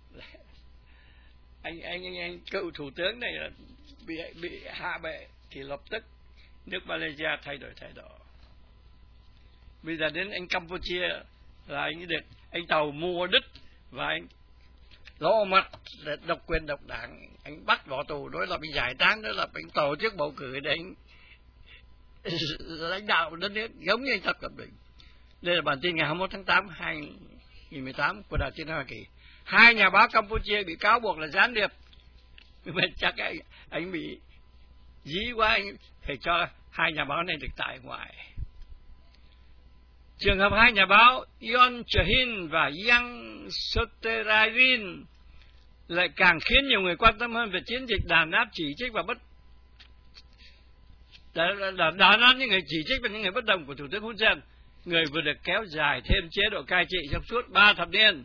Anh cựu thủ tướng này là bị hạ bệ thì lập tức nước Malaysia thay đổi thái độ. Bây giờ đến anh Campuchia là anh được anh Tàu mua đứt và anh lỗ mặt để độc quyền độc đảng, anh bắt bỏ tù, đó là bị giải tán, đó là anh tổ chức bầu cử để anh lãnh đạo đất nước giống như anh Tập Cận Bình. Đây là bản tin ngày 21 tháng 8 2018 của Đài Tiếng nói Hoa Kỳ. Hai nhà báo Campuchia bị cáo buộc là gián điệp. Chắc anh bị dí quá, anh phải cho hai nhà báo này được tại ngoại. Trường hợp hai nhà báo Yon Chahin và Yang Soteravin lại càng khiến nhiều người quan tâm hơn về chiến dịch đàn áp chỉ trích và đàn áp những người chỉ trích và những người bất đồng của Thủ tướng Hun Sen, người vừa được kéo dài thêm chế độ cai trị trong suốt 3 thập niên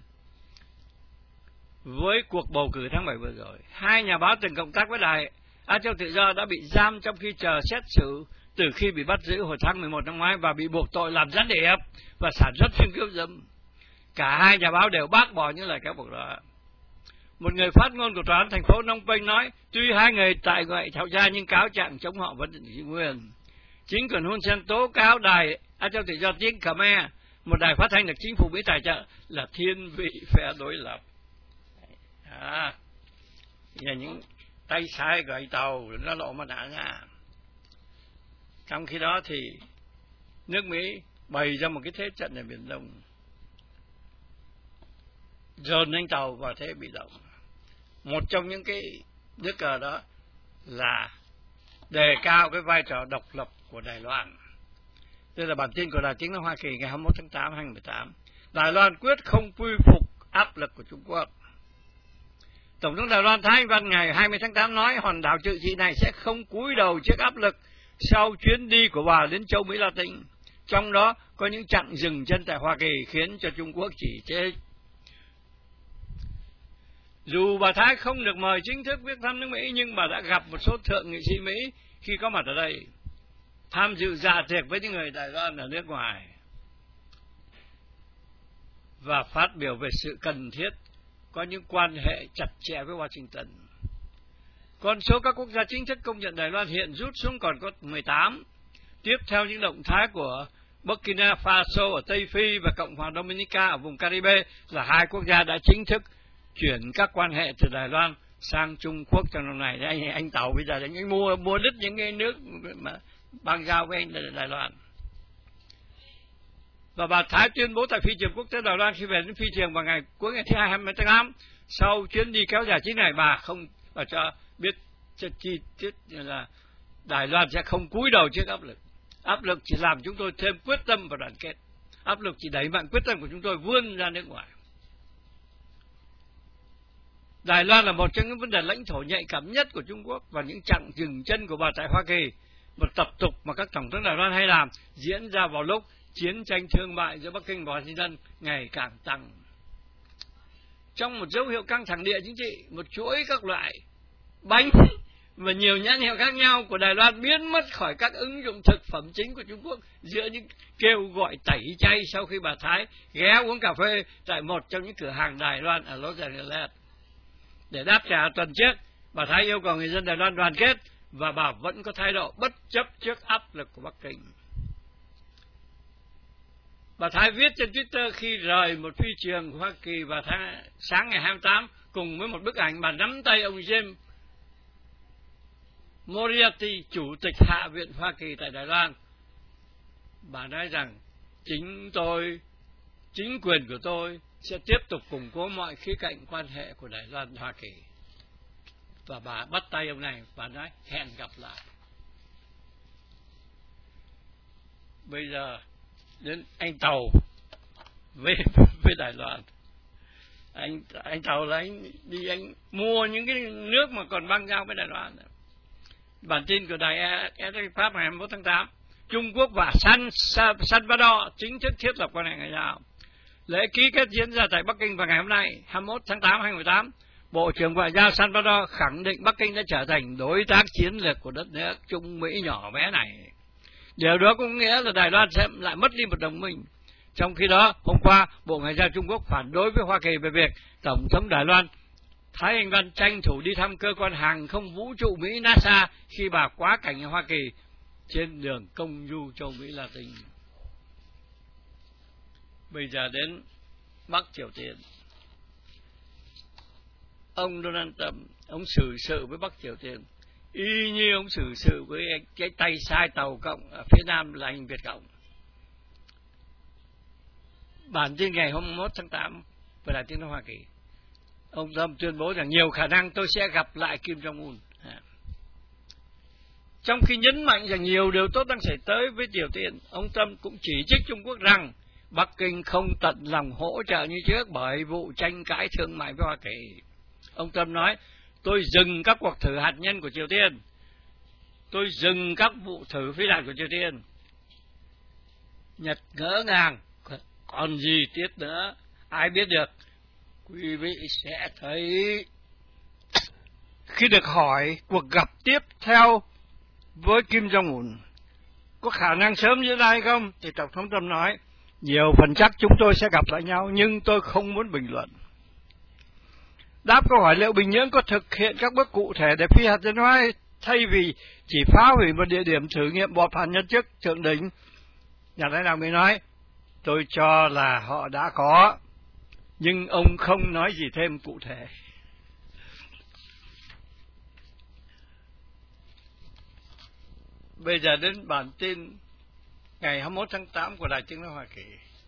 với cuộc bầu cử tháng 7 vừa rồi. Hai nhà báo từng cộng tác với Đài Á Châu Tự Do đã bị giam trong khi chờ xét xử từ khi bị bắt giữ hồi tháng 11 năm ngoái và bị buộc tội làm gián điệp và sản xuất phim khiêu dâm. Cả hai nhà báo đều bác bỏ những lời cáo buộc đó. Một người phát ngôn của tòa án thành phố Phnom Penh nói, tuy hai người tại ngoại thảo gia nhưng cáo trạng chống họ vẫn giữ nguyên. Chính quyền Hun Sen tố cáo đài Á Châu Tự Do tiếng Khmer, một đài phát thanh được chính phủ Mỹ tài trợ, là thiên vị phe đối lập. Là những tay sai của anh Tàu nó lộ mặt nạ ra. Trong khi đó thì nước Mỹ bày ra một cái thế trận ở Biển Đông, dồn anh Tàu vào thế bị động. Một trong những cái nước cờ đó là đề cao cái vai trò độc lập của Đài Loan. Đây là bản tin của Đài Tiếng nói Hoa Kỳ ngày 21 tháng 8 2018. Đài Loan quyết không quy phục áp lực của Trung Quốc. Tổng thống Đài Loan Thái Anh Văn ngày 20 tháng 8 nói hòn đảo tự trị này sẽ không cúi đầu trước áp lực sau chuyến đi của bà đến châu Mỹ Latin. Trong đó có những chặng dừng chân tại Hoa Kỳ khiến cho Trung Quốc chỉ trích. Dù bà Thái không được mời chính thức viếng thăm nước Mỹ, nhưng bà đã gặp một số thượng nghị sĩ Mỹ khi có mặt ở đây, tham dự dạ tiệc với những người Đài Loan ở nước ngoài và phát biểu về sự cần thiết có những quan hệ chặt chẽ với Washington. Con số các quốc gia chính thức công nhận Đài Loan hiện rút xuống còn có 18, tiếp theo những động thái của Burkina Faso ở Tây Phi và Cộng hòa Dominica ở vùng Caribe là hai quốc gia đã chính thức chuyển các quan hệ từ Đài Loan sang Trung Quốc trong năm này. Anh Tàu bây giờ anh mua đứt những cái nước mà bang giao với anh Đài Loan. Và bà Thái tuyên bố tại phi trường quốc tế Đài Loan khi về đến phi trường vào ngày cuối ngày thứ 20 tháng 8, sau chuyến đi kéo dài 9 ngày, bà cho biết chi tiết là Đài Loan sẽ không cúi đầu trước áp lực. Áp lực chỉ làm chúng tôi thêm quyết tâm và đoàn kết. Áp lực chỉ đẩy mạnh quyết tâm của chúng tôi vươn ra nước ngoài. Đài Loan là một trong những vấn đề lãnh thổ nhạy cảm nhất của Trung Quốc, và những chặng dừng chân của bà tại Hoa Kỳ, một tập tục mà các tổng thống Đài Loan hay làm, diễn ra vào lúc chiến tranh thương mại giữa Bắc Kinh và Washington ngày càng tăng. Trong một dấu hiệu căng thẳng địa chính trị, một chuỗi các loại bánh và nhiều nhãn hiệu khác nhau của Đài Loan biến mất khỏi các ứng dụng thực phẩm chính của Trung Quốc giữa những kêu gọi tẩy chay sau khi bà Thái ghé uống cà phê tại một trong những cửa hàng Đài Loan ở Los Angeles. Để đáp trả tuần trước, bà Thái yêu cầu người dân Đài Loan đoàn kết, và bà vẫn có thái độ bất chấp trước áp lực của Bắc Kinh. Bà Thái viết trên Twitter khi rời một phi trường của Hoa Kỳ vào sáng ngày 28 cùng với một bức ảnh bà nắm tay ông James Moriarty, Chủ tịch Hạ viện Hoa Kỳ tại Đài Loan. Bà nói rằng chính quyền của tôi sẽ tiếp tục củng cố mọi khía cạnh quan hệ của Đài Loan và Hoa Kỳ. Và bà bắt tay ông này, bà nói hẹn gặp lại. Bây giờ đến anh Tàu với Đài Loan. Anh Tàu là anh mua những cái nước mà còn băng giao với Đài Loan. Bản tin của đài Pháp ngày 21 tháng 8, Trung Quốc và San Salvador chính thức thiết lập quan hệ ngoại giao. Lễ ký kết diễn ra tại Bắc Kinh vào ngày hôm nay, 21 tháng 8 2018. Bộ trưởng Ngoại giao Salvador khẳng định Bắc Kinh đã trở thành đối tác chiến lược của đất nước Trung Mỹ nhỏ bé này. Điều đó cũng nghĩa là Đài Loan sẽ lại mất đi một đồng minh. Trong khi đó, hôm qua, Bộ Ngoại giao Trung Quốc phản đối với Hoa Kỳ về việc Tổng thống Đài Loan Thái Anh Văn tranh thủ đi thăm cơ quan hàng không vũ trụ Mỹ NASA khi bà quá cảnh ở Hoa Kỳ trên đường công du châu Mỹ Latin. Bây giờ đến Bắc Triều Tiên. Ông Donald Trump, ông xử sự với Bắc Triều Tiên y như ông xử sự với cái tay sai Tàu Cộng ở phía Nam là anh Việt Cộng. Bản tin ngày 21 tháng 8 của Đài Tiếng nói Hoa Kỳ, ông Trump tuyên bố rằng nhiều khả năng tôi sẽ gặp lại Kim Jong-un. Trong khi nhấn mạnh rằng nhiều điều tốt đang xảy tới với Triều Tiên, ông Trump cũng chỉ trích Trung Quốc rằng Bắc Kinh không tận lòng hỗ trợ như trước bởi vụ tranh cãi thương mại với Hoa Kỳ. Ông Trump nói, tôi dừng các cuộc thử hạt nhân của Triều Tiên. Tôi dừng các vụ thử phi đạn của Triều Tiên. Nhật ngỡ ngàng, còn gì tiếp nữa, ai biết được. Quý vị sẽ thấy. Khi được hỏi cuộc gặp tiếp theo với Kim Jong-un có khả năng sớm diễn ra hay không, thì Tổng thống Trump nói, Nhiều phần chắc chúng tôi sẽ gặp lại nhau, nhưng tôi không muốn bình luận. Đáp câu hỏi liệu Bình Nhưỡng có thực hiện các bước cụ thể để phi hạt nhân hóa thay vì chỉ phá hủy một địa điểm thử nghiệm bom hạt nhân trước thượng đỉnh, nhà lãnh đạo Mỹ nói, tôi cho là họ đã có, nhưng ông không nói gì thêm cụ thể. Bây giờ đến bản tin ngày 21 tháng 8 của Đài Tiếng nói Hoa Kỳ,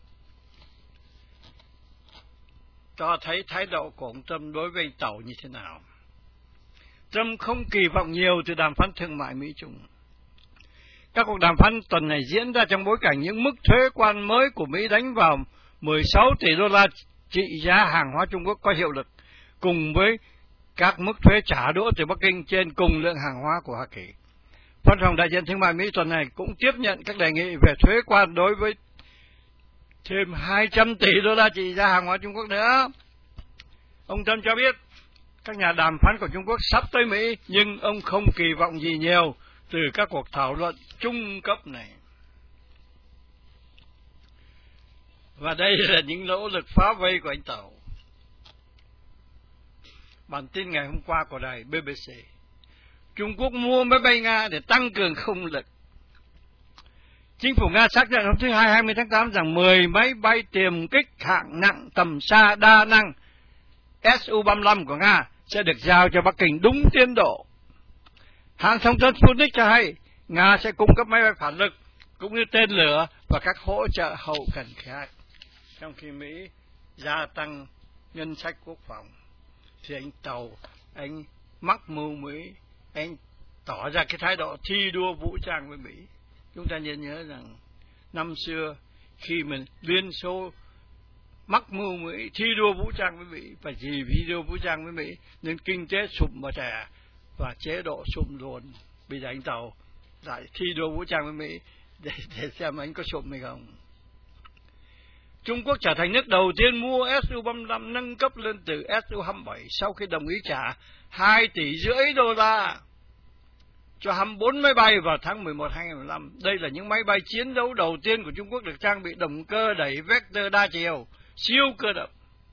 cho thấy thái độ của ông Trump đối với Tàu như thế nào. Trump không kỳ vọng nhiều từ đàm phán thương mại Mỹ-Trung. Các cuộc đàm phán tuần này diễn ra trong bối cảnh những mức thuế quan mới của Mỹ đánh vào 16 tỷ đô la trị giá hàng hóa Trung Quốc có hiệu lực, cùng với các mức thuế trả đũa từ Bắc Kinh trên cùng lượng hàng hóa của Hoa Kỳ. Văn phòng đại diện thương mại Mỹ tuần này cũng tiếp nhận các đề nghị về thuế quan đối với thêm 200 tỷ đô la trị giá hàng hóa Trung Quốc nữa. Ông Trump cho biết các nhà đàm phán của Trung Quốc sắp tới Mỹ, nhưng ông không kỳ vọng gì nhiều từ các cuộc thảo luận trung cấp này. Và đây là những nỗ lực phá vây của anh Tàu. Bản tin ngày hôm qua của đài BBC. Trung Quốc mua máy bay Nga để tăng cường không lực. Chính phủ Nga xác nhận hôm thứ Hai 20 tháng 8 rằng 10 máy bay tiềm kích hạng nặng tầm xa đa năng Su-35 của Nga sẽ được giao cho Bắc Kinh đúng tiến độ. Hãng thông tấn Sputnik cho hay Nga sẽ cung cấp máy bay phản lực cũng như tên lửa và các hỗ trợ hậu cần khác. Trong khi Mỹ gia tăng ngân sách quốc phòng, thì anh Tàu, anh mắc mưu Mỹ, anh tỏ ra cái thái độ thi đua vũ trang với Mỹ. Chúng ta nên nhớ rằng năm xưa khi mình Liên Xô mắc mưu Mỹ, thi đua vũ trang với Mỹ, và vì thi đua vũ trang với Mỹ nên kinh tế sụp mà trẻ và chế độ sụp luôn. Bây giờ anh Tàu lại thi đua vũ trang với Mỹ để xem anh có sụp hay không. Trung Quốc trở thành nước đầu tiên mua Su-35 nâng cấp lên từ Su-27 sau khi đồng ý trả 2,5 tỷ đô la cho 24 máy bay vào tháng 11 2015. Đây là những máy bay chiến đấu đầu tiên của Trung Quốc được trang bị động cơ đẩy vector đa chiều, siêu cơ động.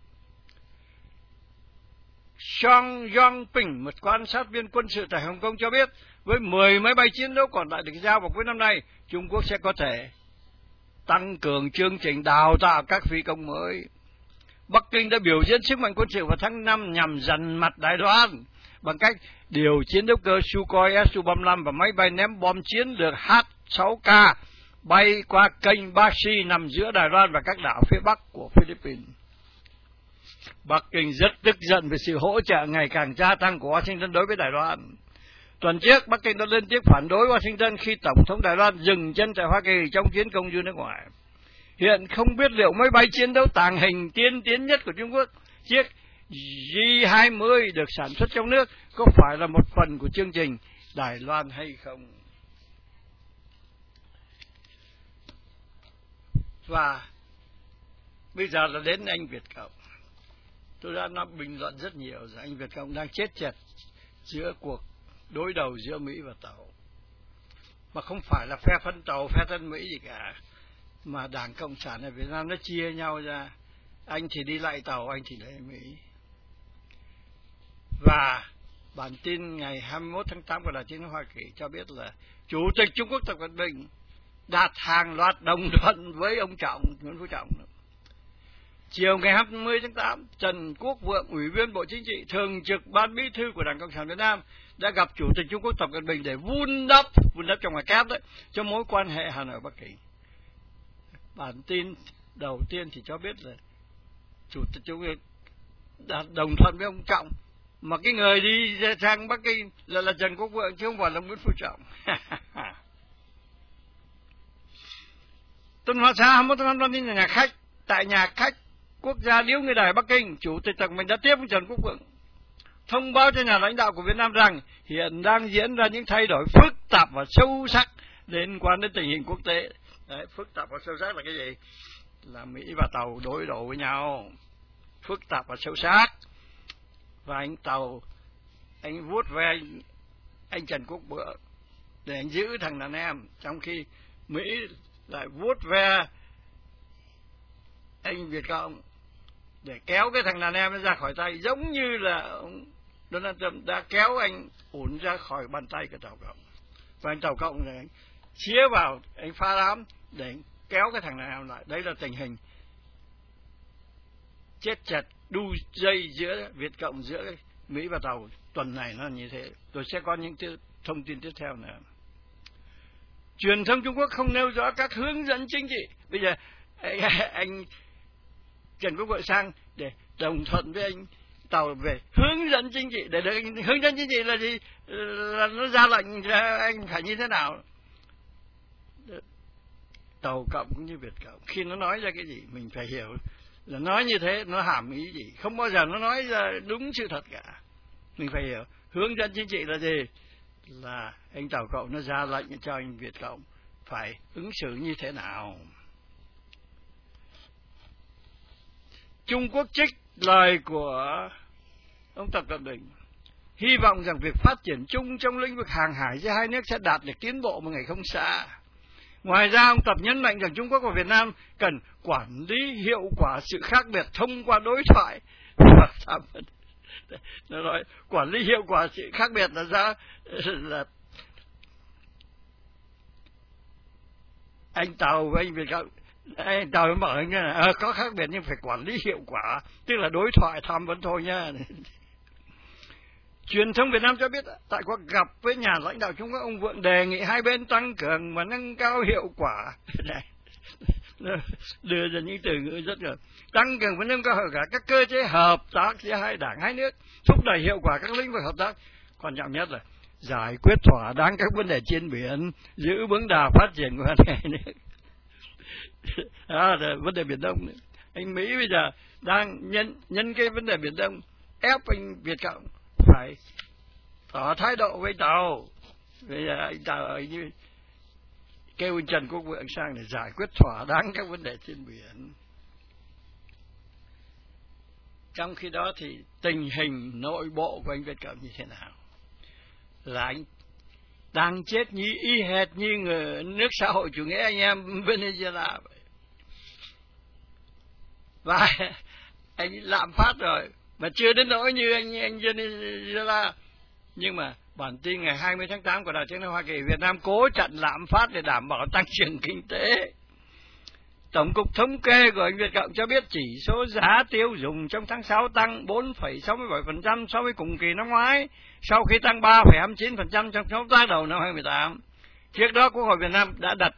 Song Yongping, một quan sát viên quân sự tại Hồng Kông cho biết, với 10 máy bay chiến đấu còn lại được giao vào cuối năm nay, Trung Quốc sẽ có thể tăng cường chương trình đào tạo các phi công mới. Bắc Kinh đã biểu diễn sức mạnh quân sự vào tháng 5 nhằm dằn mặt Đài Loan bằng cách điều chiến đấu cơ Sukhoi Su-35 và máy bay ném bom chiến lược H-6K bay qua kênh Baxi nằm giữa Đài Loan và các đảo phía Bắc của Philippines. Bắc Kinh rất tức giận về sự hỗ trợ ngày càng gia tăng của Washington đối với Đài Loan. Tuần trước, Bắc Kinh đã lên tiếng phản đối Washington khi Tổng thống Đài Loan dừng chân tại Hoa Kỳ trong chuyến công du nước ngoài. Hiện không biết liệu máy bay chiến đấu tàng hình tiên tiến nhất của Trung Quốc, chiếc J-20 được sản xuất trong nước, có phải là một phần của chương trình Đài Loan hay không. Và bây giờ là đến anh Việt Cộng. Tôi đã bình luận rất nhiều rằng anh Việt Cộng đang chết chật giữa cuộc đối đầu giữa Mỹ và Tàu. Mà không phải là phe phân Tàu, phe thân Mỹ gì cả, mà Đảng Cộng sản ở Việt Nam nó chia nhau ra. Anh thì đi lại Tàu, anh thì lại Mỹ. Và bản tin ngày 21 tháng 8 của Đài Tiếng nói Hoa Kỳ cho biết là Chủ tịch Trung Quốc Tập Cận Bình đạt hàng loạt đồng thuận với ông Nguyễn Phú Trọng. Chiều ngày 20 tháng 8, Trần Quốc Vượng, Ủy viên Bộ Chính trị, Thường trực Ban Bí thư của Đảng Cộng sản Việt Nam đã gặp Chủ tịch Trung Quốc Tập Cận Bình để vun đắp trong ngoài kép đấy, cho mối quan hệ Hà Nội Bắc Kinh. Bản tin đầu tiên thì cho biết là Chủ tịch Trung Quốc đã đồng thuận với ông Trọng, mà cái người đi sang Bắc Kinh là Trần Quốc Vượng chứ không phải là Nguyễn Phú Trọng. Tuần Hoa Sa 21 tháng 5 tin là tại nhà khách quốc gia Liễu Nghi Đài Bắc Kinh, Chủ tịch Tập Cận Bình đã tiếp với Trần Quốc Vượng, thông báo cho nhà lãnh đạo của Việt Nam rằng hiện đang diễn ra những thay đổi phức tạp và sâu sắc liên quan đến tình hình quốc tế. Đấy, phức tạp và sâu sắc là cái gì? Là Mỹ và Tàu đối đầu với nhau, phức tạp và sâu sắc. Và anh Tàu, anh vuốt về anh Trần Quốc Vượng để anh giữ thằng đàn em, trong khi Mỹ lại vuốt về anh Việt Cộng để kéo cái thằng đàn em nó ra khỏi tay, giống như là ông Donald Trump đã kéo anh ổn ra khỏi bàn tay của Tàu Cộng. Và anh Tàu Cộng này anh xía vào, anh phá đám để kéo cái thằng đàn em lại. Đấy là tình hình chết chặt đu dây giữa Việt Cộng, giữa Mỹ và Tàu tuần này nó như thế. Rồi sẽ có những thông tin tiếp theo nữa. Truyền thông Trung Quốc không nêu rõ các hướng dẫn chính trị. Bây giờ anh Trần Quốc Vượng sang để đồng thuận với anh Tàu về hướng dẫn chính trị. Để được hướng dẫn chính trị là gì? Là nó ra lệnh ra anh phải như thế nào. Tàu Cộng cũng như Việt Cộng, khi nó nói ra cái gì mình phải hiểu là nói như thế nó hàm ý gì. Không bao giờ nó nói ra đúng sự thật cả. Mình phải hiểu hướng dẫn chính trị là gì. Là anh Tàu Cộng nó ra lệnh cho anh Việt Cộng phải ứng xử như thế nào. Trung Quốc trích lời của ông Tập Cận Bình, hy vọng rằng việc phát triển chung trong lĩnh vực hàng hải giữa hai nước sẽ đạt được tiến bộ một ngày không xa. Ngoài ra, ông Tập nhấn mạnh rằng Trung Quốc và Việt Nam cần quản lý hiệu quả sự khác biệt thông qua đối thoại và tham vấn. Nó nói quản lý hiệu quả sự khác biệt là ra là anh Tàu với anh Việt Cộng, anh Tàu mới bảo anh là có khác biệt nhưng phải quản lý hiệu quả, tức là đối thoại tham vấn thôi nha. Truyền thông Việt Nam cho biết tại cuộc gặp với nhà lãnh đạo Trung Quốc, ông Vượng đề nghị hai bên tăng cường và nâng cao hiệu quả. Đưa ra những từ ngữ rất là tăng cường và nâng cao hiệu quả các cơ chế hợp tác giữa hai đảng hai nước, thúc đẩy hiệu quả các lĩnh vực hợp tác. Quan trọng nhất là giải quyết thỏa đáng các vấn đề trên biển, giữ vững đà phát triển của hai nước. Đó là vấn đề Biển Đông. Anh Mỹ bây giờ đang nhân cái vấn đề Biển Đông ép anh Việt Cộng phải tỏ thái độ với Tàu. Bây giờ anh Tàu anh kêu anh Trần Quốc Vượng sang để giải quyết thỏa đáng các vấn đề trên biển. Trong khi đó thì tình hình nội bộ của anh Việt Cộng như thế nào? Là anh đang chết như y hệt như người nước xã hội chủ nghĩa anh em Venezuela vậy. Và anh lạm phát rồi, mà chưa đến nỗi như anh Venezuela. Nhưng mà bản tin ngày 20 tháng 8 của Đài Tiếng nói Hoa Kỳ, Việt Nam cố chặn lạm phát để đảm bảo tăng trưởng kinh tế. Tổng cục thống kê của anh Việt Cộng cho biết chỉ số giá tiêu dùng trong tháng 6 tăng 4,67% so với cùng kỳ năm ngoái, sau khi tăng 3,29% trong 6 tháng đầu năm 2018. Trước đó, Quốc hội Việt Nam đã đặt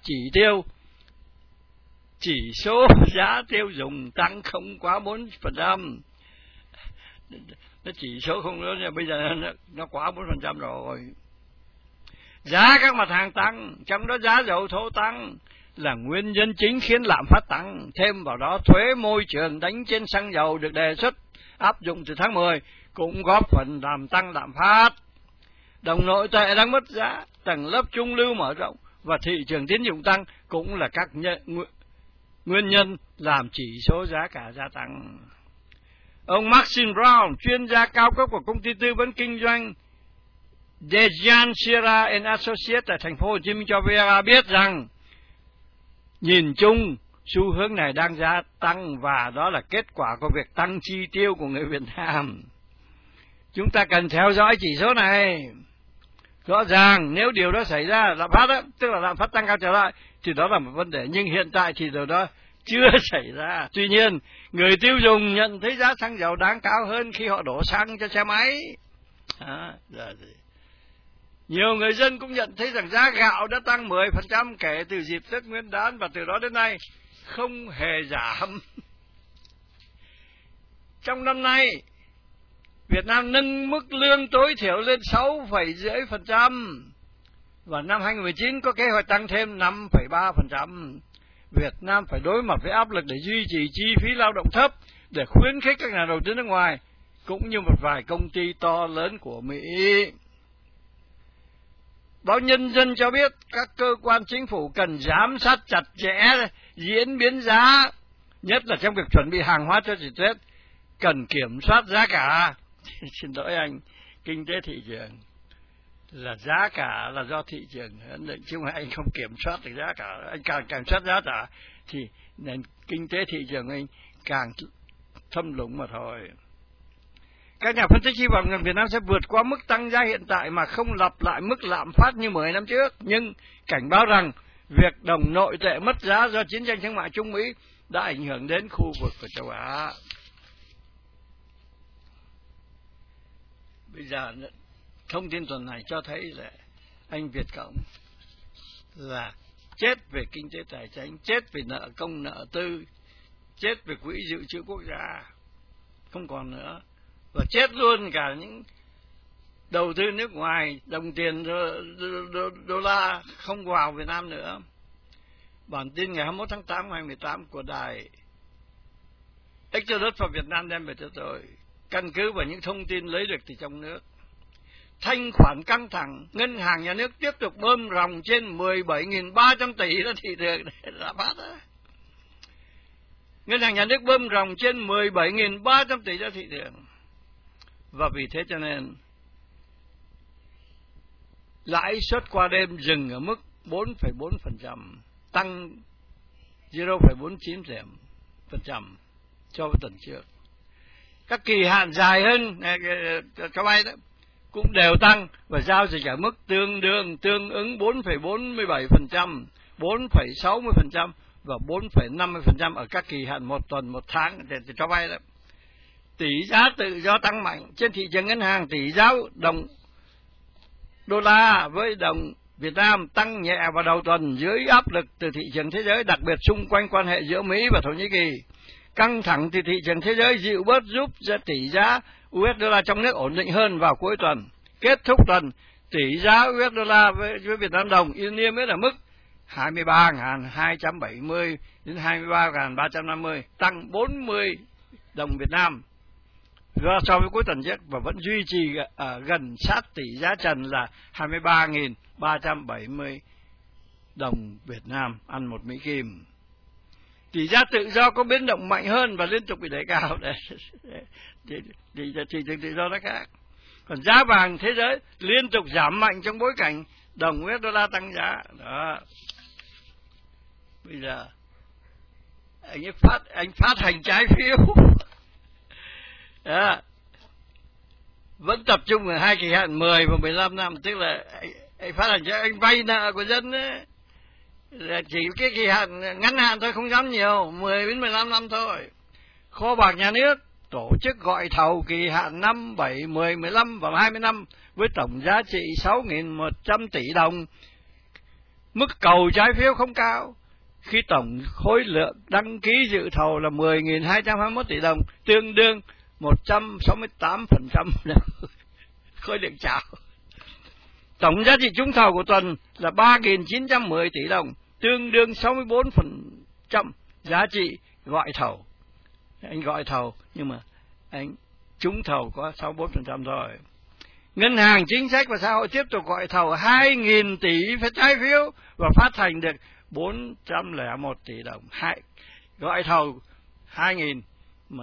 chỉ số giá tiêu dùng tăng không quá 4%. Nó chỉ số không lớn, bây giờ nó quá 4% rồi. Giá các mặt hàng tăng, trong đó giá dầu thô tăng là nguyên nhân chính khiến lạm phát tăng. Thêm vào đó, thuế môi trường đánh trên xăng dầu được đề xuất áp dụng từ tháng 10 cũng góp phần làm tăng lạm phát. Đồng nội tệ đang mất giá, tầng lớp trung lưu mở rộng và thị trường tín dụng tăng cũng là các nguyên nhân làm chỉ số giá cả gia tăng. Ông Maxine Brown, chuyên gia cao cấp của công ty tư vấn kinh doanh Dejan Sierra and Associates tại thành phố Hồ Chí Minh cho VOA biết rằng nhìn chung xu hướng này đang gia tăng và đó là kết quả của việc tăng chi tiêu của người Việt Nam. Chúng ta cần theo dõi chỉ số này. Rõ ràng nếu điều đó xảy ra, lạm phát đó, tức là lạm phát tăng cao trở lại, thì đó là một vấn đề. Nhưng hiện tại thì điều đó chưa xảy ra. Tuy nhiên, người tiêu dùng nhận thấy giá xăng dầu đáng cao hơn khi họ đổ xăng cho xe máy. Nhiều người dân cũng nhận thấy rằng giá gạo đã tăng 10% kể từ dịp Tết Nguyên đán và từ đó đến nay không hề giảm. Trong năm nay, Việt Nam nâng mức lương tối thiểu lên 6,5% và năm 2019 có kế hoạch tăng thêm 5,3%. Việt Nam phải đối mặt với áp lực để duy trì chi phí lao động thấp để khuyến khích các nhà đầu tư nước ngoài cũng như một vài công ty to lớn của Mỹ. Báo Nhân dân cho biết các cơ quan chính phủ cần giám sát chặt chẽ diễn biến giá, nhất là trong việc chuẩn bị hàng hóa cho dịp Tết, cần kiểm soát giá cả. Xin lỗi anh, kinh tế thị trường. là giá cả là do thị trường ấn định, chứ mà anh không kiểm soát được giá cả. Anh càng kiểm soát giá cả thì nền kinh tế thị trường anh càng thâm lũng mà thôi. Các nhà phân tích hy vọng rằng Việt Nam sẽ vượt qua mức tăng giá hiện tại mà không lặp lại mức lạm phát như 10 năm trước, nhưng cảnh báo rằng việc đồng nội tệ mất giá do chiến tranh thương mại Trung Mỹ đã ảnh hưởng đến khu vực của châu Á. Bây giờ thông tin tuần này cho thấy là anh Việt Cộng là chết về kinh tế tài chính, chết về nợ công nợ tư, chết về quỹ dự trữ quốc gia, không còn nữa, và chết luôn cả những đầu tư nước ngoài, đồng tiền đô la không vào Việt Nam nữa. Bản tin ngày 21 tháng 8 năm 2018 của đài Exodus for Việt Nam đem về cho tôi, căn cứ vào những thông tin lấy được từ trong nước. Thanh khoản căng thẳng, ngân hàng nhà nước tiếp tục bơm ròng trên 17.300 tỷ ra thị trường để lạm phát đó. Ngân hàng nhà nước bơm ròng trên 17.300 tỷ ra thị trường. Và vì thế cho nên lãi suất qua đêm dừng ở mức 4,4%, tăng 0,49% so với tuần trước. Các kỳ hạn dài hơn cho vay đó cũng đều tăng và giao dịch ở mức tương ứng 4,47%, 4,60% và 4,50% ở các kỳ hạn 1 tuần, 1 tháng để cho vay đó. Tỷ giá tự do tăng mạnh trên thị trường ngân hàng, tỷ giá đồng đô la với đồng Việt Nam tăng nhẹ vào đầu tuần dưới áp lực từ thị trường thế giới, đặc biệt xung quanh quan hệ giữa Mỹ và Thổ Nhĩ Kỳ. Căng thẳng từ thị trường thế giới dịu bớt giúp tỷ giá USD trong nước ổn định hơn vào cuối tuần. Kết thúc tuần, tỷ giá USD với Việt Nam đồng niêm yết ở mức 23.270 đến 23.350, tăng 40 đồng Việt Nam so với cuối tuần trước, và vẫn duy trì ở gần sát tỷ giá trần là 23.370 đồng Việt Nam ăn một Mỹ Kim. Tỷ giá tự do có biến động mạnh hơn và liên tục bị đẩy cao để thị trường tự do nó khác. Còn giá vàng thế giới liên tục giảm mạnh trong bối cảnh đồng USD tăng giá. Đó. Bây giờ anh phát hành trái phiếu. Đó. Vẫn tập trung ở hai kỳ hạn 10 và 15 năm, tức là anh phát hành cho anh vay nợ của dân ấy. Chỉ cái kỳ hạn ngắn hạn thôi, không dám nhiều, 10 đến 15 năm thôi. Kho bạc nhà nước tổ chức gọi thầu kỳ hạn 5, 7, 10, 15 và 20 năm với tổng giá trị 6.100 tỷ đồng. Mức cầu trái phiếu không cao, khi tổng khối lượng đăng ký dự thầu là 10.221 tỷ đồng, tương đương 168% khối lượng chào. Tổng giá trị trúng thầu của tuần là 3.910 tỷ đồng, tương đương 64% giá trị gọi thầu. Anh gọi thầu nhưng mà anh trúng thầu có 64% thôi. Ngân hàng Chính sách và Xã hội tiếp tục gọi thầu 2.000 tỷ trái phiếu và phát hành được 401 tỷ đồng. Gọi thầu 2.000 mà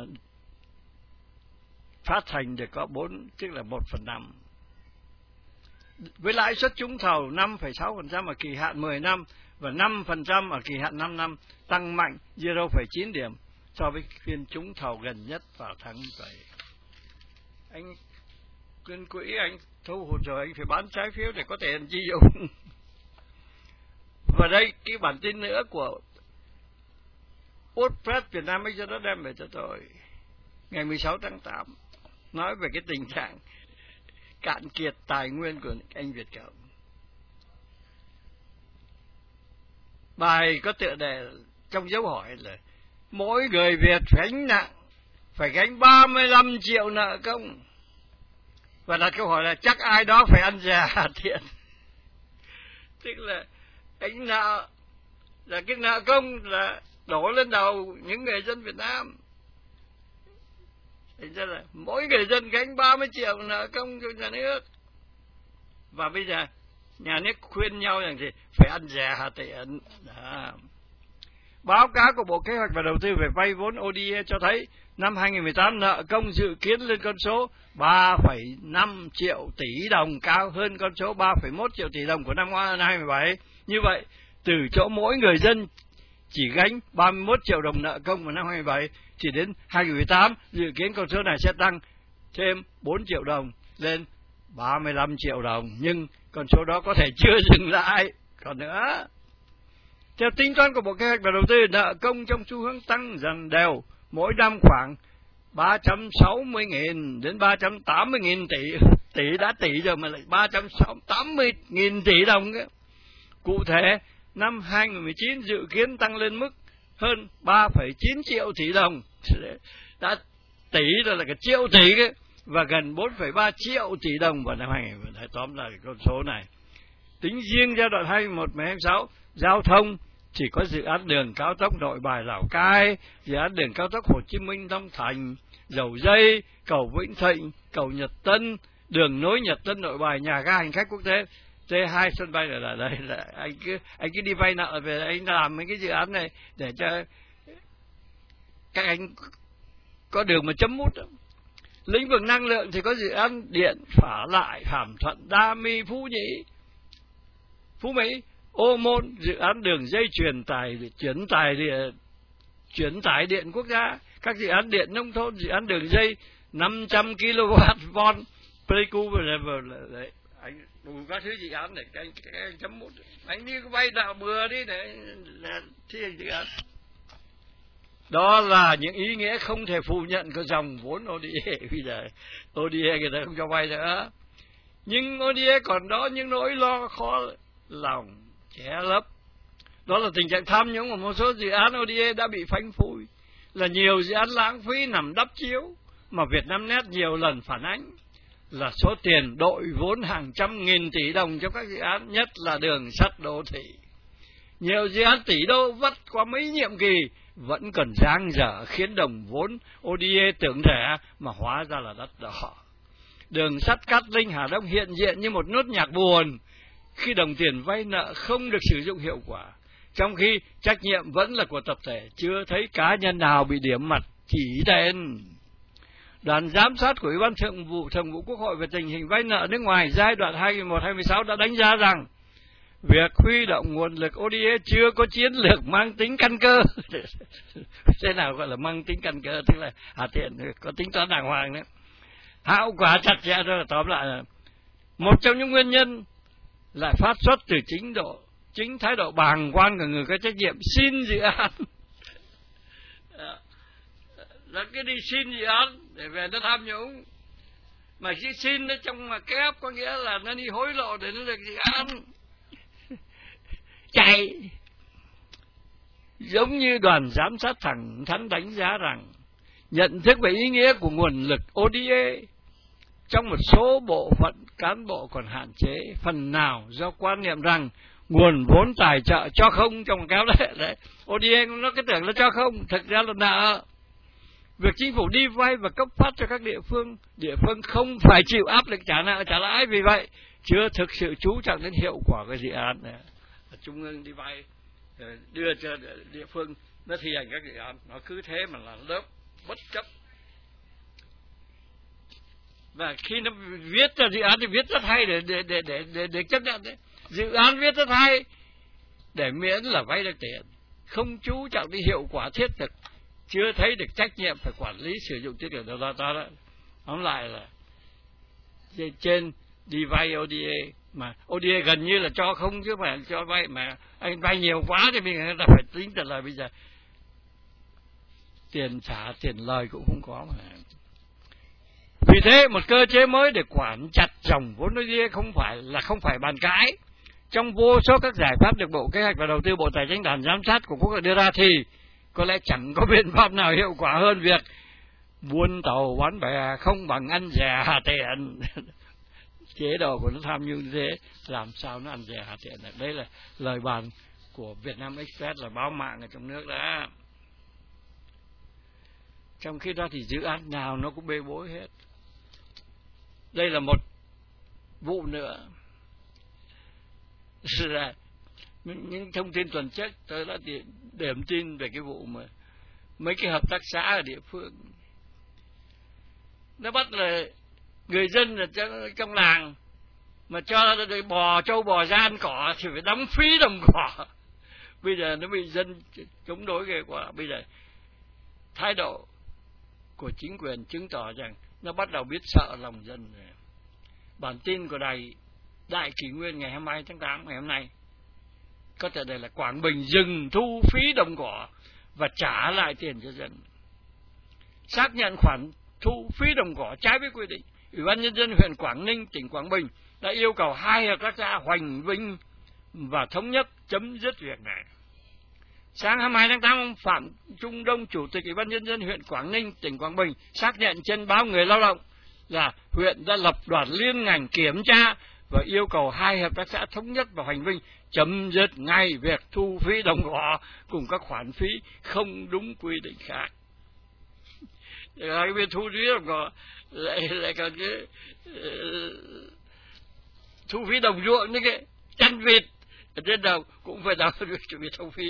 phát hành được có 4, tức là 1/5. Với lãi suất trúng thầu 5,6% ở kỳ hạn 10 năm và 5% ở kỳ hạn 5 năm, tăng mạnh 0,9 điểm so với phiên trúng thầu gần nhất vào tháng 7. Anh quyên quỹ anh thu hút rồi, anh phải bán trái phiếu để có tiền chi dụng. Và đây cái bản tin nữa của Út Việt Nam bây giờ nó đem về cho tôi ngày 16 tháng 8 nói về cái tình trạng cạn kiệt tài nguyên của anh Việt Cộng. Bài có tựa đề trong dấu hỏi là mỗi người Việt phải gánh 35 triệu nợ công, và đặt câu hỏi là chắc ai đó phải ăn già thiện. Tức là anh nợ là cái nợ công là đổ lên đầu những người dân Việt Nam. Thành ra là mỗi người dân gánh 30 triệu nợ công cho nhà nước. Và bây giờ nhà nước khuyên nhau rằng thì phải ăn già tiền. Đó. Báo cáo của Bộ Kế hoạch và Đầu tư về vay vốn ODA cho thấy năm 2018 nợ công dự kiến lên con số 3,5 triệu tỷ đồng, cao hơn con số 3,1 triệu tỷ đồng của năm 2017. Như vậy, từ chỗ mỗi người dân chỉ gánh 31 triệu đồng nợ công vào năm 2017, thì đến 2018 dự kiến con số này sẽ tăng thêm 4 triệu đồng lên 35 triệu đồng, nhưng con số đó có thể chưa dừng lại. Còn nữa, theo tính toán của Bộ Kế hoạch và Đầu tư, nợ công trong xu hướng tăng dần đều, mỗi năm khoảng 360.000 đến 380.000 tỷ đã tỷ rồi mà lại 380.000 tỷ đồng ấy. Cụ thể, năm 2019 dự kiến tăng lên mức hơn 3,9 triệu tỷ đồng, đã tỷ rồi là cái triệu tỷ ấy, và gần 4,3 triệu tỷ đồng vào năm 2020. Tóm lại con số này. Tính riêng giai đoạn 2021-2026, giao thông chỉ có dự án đường cao tốc Nội Bài Lào Cai, dự án đường cao tốc Hồ Chí Minh Long Thành, Dầu Dây, cầu Vĩnh Thịnh, cầu Nhật Tân, đường nối Nhật Tân Nội Bài, nhà ga hành khách quốc tế T2 sân bay là đây là anh cứ đi vay nợ về anh làm mấy cái dự án này để cho các anh có đường mà chấm mút. Lĩnh vực năng lượng thì có dự án điện Phả Lại, Hàm Thuận, Đa My, Phú Nhĩ, Phú Mỹ, Ô Môn, dự án đường dây chuyển tải điện quốc gia, các dự án điện nông thôn, dự án đường dây 500 kV Pleiku đấy, anh đủ các thứ dự án để các anh chấm mút. Anh đi vay nợ bừa đi để thi hành dự án. Đó là những ý nghĩa không thể phủ nhận của dòng vốn ODA. Bây giờ ODA người ta không cho vay nữa, nhưng ODA còn đó những nỗi lo khó lòng che lấp. Đó là tình trạng tham nhũng của một số dự án ODA đã bị phanh phui, là nhiều dự án lãng phí nằm đắp chiếu mà Vietnamnet nhiều lần phản ánh, là số tiền đội vốn hàng trăm nghìn tỷ đồng cho các dự án, nhất là đường sắt đô thị. Nhiều dự án tỷ đô vắt qua mấy nhiệm kỳ vẫn còn dang dở, khiến đồng vốn ODA tưởng rẻ mà hóa ra là đắt đỏ. Đường sắt Cát Linh Hà Đông hiện diện như một nốt nhạc buồn khi đồng tiền vay nợ không được sử dụng hiệu quả, trong khi trách nhiệm vẫn là của tập thể, chưa thấy cá nhân nào bị điểm mặt chỉ tên. Đoàn giám sát của Ủy ban Thường vụ Quốc hội về tình hình vay nợ nước ngoài giai đoạn 2021-2026 đã đánh giá rằng việc huy động nguồn lực ODA chưa có chiến lược mang tính căn cơ. Thế nào gọi là mang tính căn cơ? Tức là tiền có tính toán đàng hoàng đấy, hậu quả chặt chẽ. Rồi tóm lại là một trong những nguyên nhân lại phát xuất từ chính thái độ bàng quan của người có trách nhiệm xin dự án. Là cái đi xin dự án để về nó tham nhũng, mà khi xin nó trong mà kép có nghĩa là nó đi hối lộ để nó được dự án. Chạy. Giống như đoàn giám sát thẳng thắn đánh giá rằng nhận thức về ý nghĩa của nguồn lực ODA trong một số bộ phận cán bộ còn hạn chế, phần nào do quan niệm rằng nguồn vốn tài trợ cho không trong kéo đấy. ODA nó cái tưởng là cho không, thực ra là nợ. Việc chính phủ đi vay và cấp phát cho các địa phương không phải chịu áp lực trả nợ trả lãi, vì vậy chưa thực sự chú trọng đến hiệu quả của dự án này. Trung ương đi vay đưa cho địa phương nó thi hành các dự án, nó cứ thế mà là lớp bất chấp. Và khi nó viết cho dự án thì viết rất hay để chấp nhận đấy. Dự án viết rất hay để miễn là vay được tiền, không chú trọng đến hiệu quả thiết thực, chưa thấy được trách nhiệm phải quản lý sử dụng chất lượng đầu ta đó. Tóm lại là trên đi vay ODA, mà ODA gần như là cho không chứ phải cho vay, mà anh vay nhiều quá thì mình ta phải tính thật là bây giờ tiền trả tiền lời cũng không có mà. Vì thế một cơ chế mới để quản chặt dòng vốn ODA không phải bàn cãi. Trong vô số các giải pháp được Bộ Kế hoạch và Đầu tư, Bộ Tài chính, đoàn giám sát của Quốc hội đưa ra thì có lẽ chẳng có biện pháp nào hiệu quả hơn việc buôn tàu bán bè không bằng ăn dè hà tiền. Chế độ của nó tham nhũng như thế, làm sao nó ăn dè hà tiền được? Đấy là lời bàn của Vietnam Express, là báo mạng ở trong nước đó. Trong khi đó thì dự án nào nó cũng bê bối hết. Đây là một vụ nữa. những thông tin tuần trước tôi đã điểm tin về cái vụ mà mấy cái hợp tác xã ở địa phương nó bắt là người dân ở trong làng mà cho trâu bò ra ăn cỏ thì phải đóng phí đồng cỏ. Bây giờ nó bị dân chống đối ghê quá. Bây giờ thái độ của chính quyền chứng tỏ rằng nó bắt đầu biết sợ lòng dân rồi. Bản tin của Đại Kỷ Nguyên ngày 22 tháng 8 ngày hôm nay có thể đây là Quảng Bình dừng thu phí đồng cỏ và trả lại tiền cho dân. Xác nhận khoản thu phí đồng cỏ trái với quy định, Ủy ban Nhân dân huyện Quảng Ninh, tỉnh Quảng Bình đã yêu cầu 2 hợp tác xã Hoành Vinh và Thống Nhất chấm dứt việc này. Sáng 22 tháng 8, ông Phạm Trung Đông, Chủ tịch Ủy ban Nhân dân huyện Quảng Ninh, tỉnh Quảng Bình xác nhận trên báo Người Lao động là huyện đã lập đoàn liên ngành kiểm tra và yêu cầu 2 hợp tác xã Thống Nhất và Hoành Vinh chấm dứt ngay việc thu phí đồng cỏ cùng các khoản phí không đúng quy định khác. Cái việc thu phí đồng cỏ lại còn cái thu phí đồng ruộng nữa, cái chăn vịt ở trên đầu cũng phải đóng việc thu phí.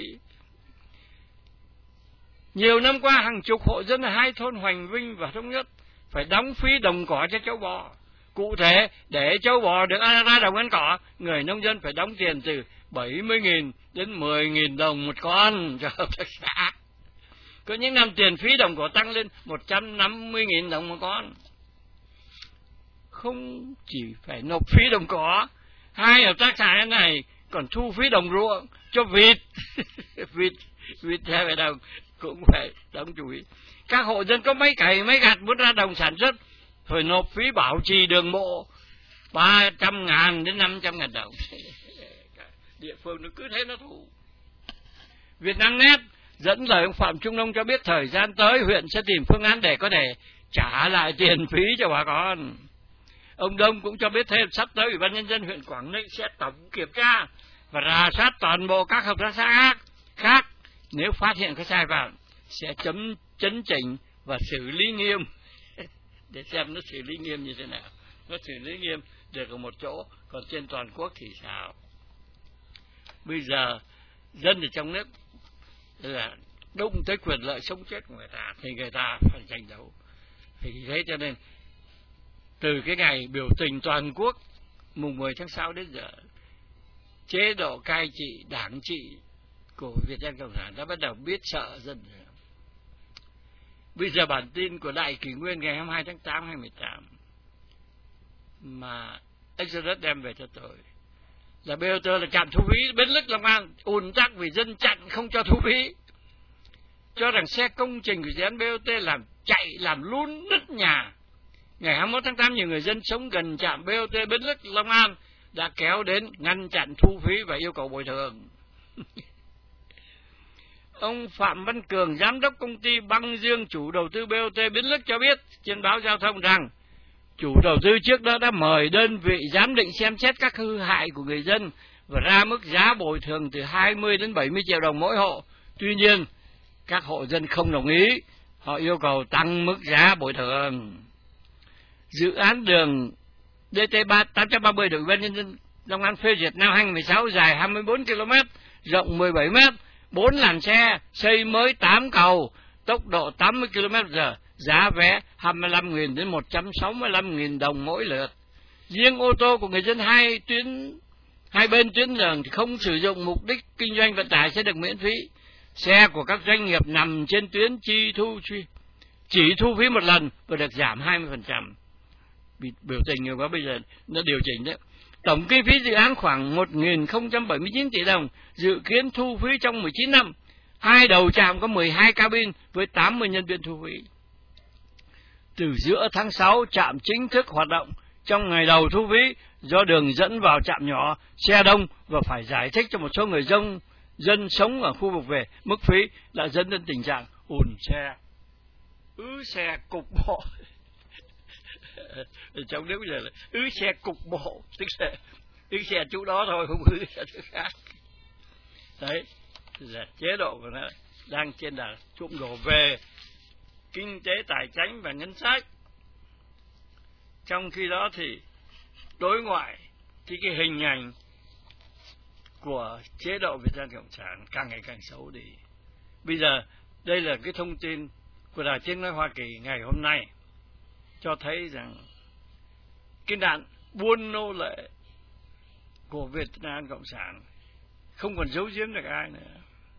Nhiều năm qua, hàng chục hộ dân ở 2 thôn Hoành Vinh và Thống Nhất phải đóng phí đồng cỏ cho châu bò. Cụ thể, để châu bò được ra đồng ăn cỏ, người nông dân phải đóng tiền từ 70.000 đến 10.000 đồng một con cho hợp tác xã. Có những năm tiền phí đồng cỏ tăng lên 150.000 đồng một con. Không chỉ phải nộp phí đồng cỏ, 2 hợp tác xã này còn thu phí đồng ruộng cho vịt. vịt 2 đồng cũng phải đóng chú ý. Các hộ dân có máy cày, máy gặt muốn ra đồng sản xuất phải nộp phí bảo trì đường bộ 300.000 đến 500.000 đồng. Địa phương nó cứ thế nó thu. Vietnamnet dẫn lời ông Phạm Trung Đông cho biết thời gian tới huyện sẽ tìm phương án để có thể trả lại tiền phí cho bà con. Ông Đông cũng cho biết thêm sắp tới Ủy ban Nhân dân huyện Quảng Ninh sẽ tổng kiểm tra và rà soát toàn bộ các hợp tác xã khác. Nếu phát hiện cái sai phạm sẽ chấn chỉnh và xử lý nghiêm. Để xem nó xử lý nghiêm như thế nào. Nó xử lý nghiêm được ở một chỗ, còn trên toàn quốc thì sao? Bây giờ dân ở trong nước là đụng tới quyền lợi sống chết của người ta thì người ta phải tranh đấu. Thì thế cho nên từ cái ngày biểu tình toàn quốc mùng 10 tháng 6 đến giờ, chế độ cai trị, đảng trị của Việt Nam Cộng sản đã bắt đầu biết sợ dân rồi. Bây giờ bản tin của Đại Kỷ Nguyên ngày 22 tháng 8 2018 mà Exodus đem về cho tôi là BOT là trạm thu phí Bến Lức Long An ùn tắc vì dân chặn không cho thu phí, cho rằng xe công trình của dự án BOT làm lún nứt nhà. Ngày 21 tháng 8, nhiều người dân sống gần trạm BOT Bến Lức Long An đã kéo đến ngăn chặn thu phí và yêu cầu bồi thường. Ông Phạm Văn Cường, giám đốc công ty Băng Dương, chủ đầu tư BOT Bến Lức cho biết trên báo Giao thông rằng chủ đầu tư trước đó đã mời đơn vị giám định xem xét các hư hại của người dân và ra mức giá bồi thường từ 20 đến 70 triệu đồng mỗi hộ. Tuy nhiên, các hộ dân không đồng ý, họ yêu cầu tăng mức giá bồi thường. Dự án đường DT830 được Ủy ban Nhân dân Long An phê duyệt năm 2016 dài 24 km, rộng 17 m, 4 làn xe, xây mới 8 cầu, tốc độ 80 km/h, giá vé 25.000 đến 165.000 đồng mỗi lượt. Riêng ô tô của người dân hai bên tuyến đường thì không sử dụng mục đích kinh doanh vận tải sẽ được miễn phí. Xe của các doanh nghiệp nằm trên tuyến chỉ thu phí một lần và được giảm 20%. Biểu tình nhiều quá, bây giờ nó điều chỉnh đấy. Tổng kinh phí dự án khoảng 1.079 tỷ đồng, dự kiến thu phí trong 19 năm. 2 đầu trạm có 12 cabin với 80 nhân viên thu phí. Từ giữa tháng 6, trạm chính thức hoạt động. Trong ngày đầu thu phí, do đường dẫn vào trạm nhỏ, xe đông và phải giải thích cho một số người dân sống ở khu vực về mức phí đã dẫn đến tình trạng ùn xe, xe cục bộ. Trong nước bây giờ là xe cục bộ, tức là xe chỗ đó thôi, không xe chỗ khác. Đấy là chế độ của nó đang trên đà trụm đổ về kinh tế, tài chính và ngân sách. Trong khi đó thì đối ngoại thì cái hình ảnh của chế độ Việt Nam Cộng sản càng ngày càng xấu đi. Bây giờ, đây là cái thông tin của Đài Tiếng nói Hoa Kỳ ngày hôm nay, cho thấy rằng cái nạn buôn nô lệ của Việt Nam Cộng sản không còn giấu giếm được ai nữa.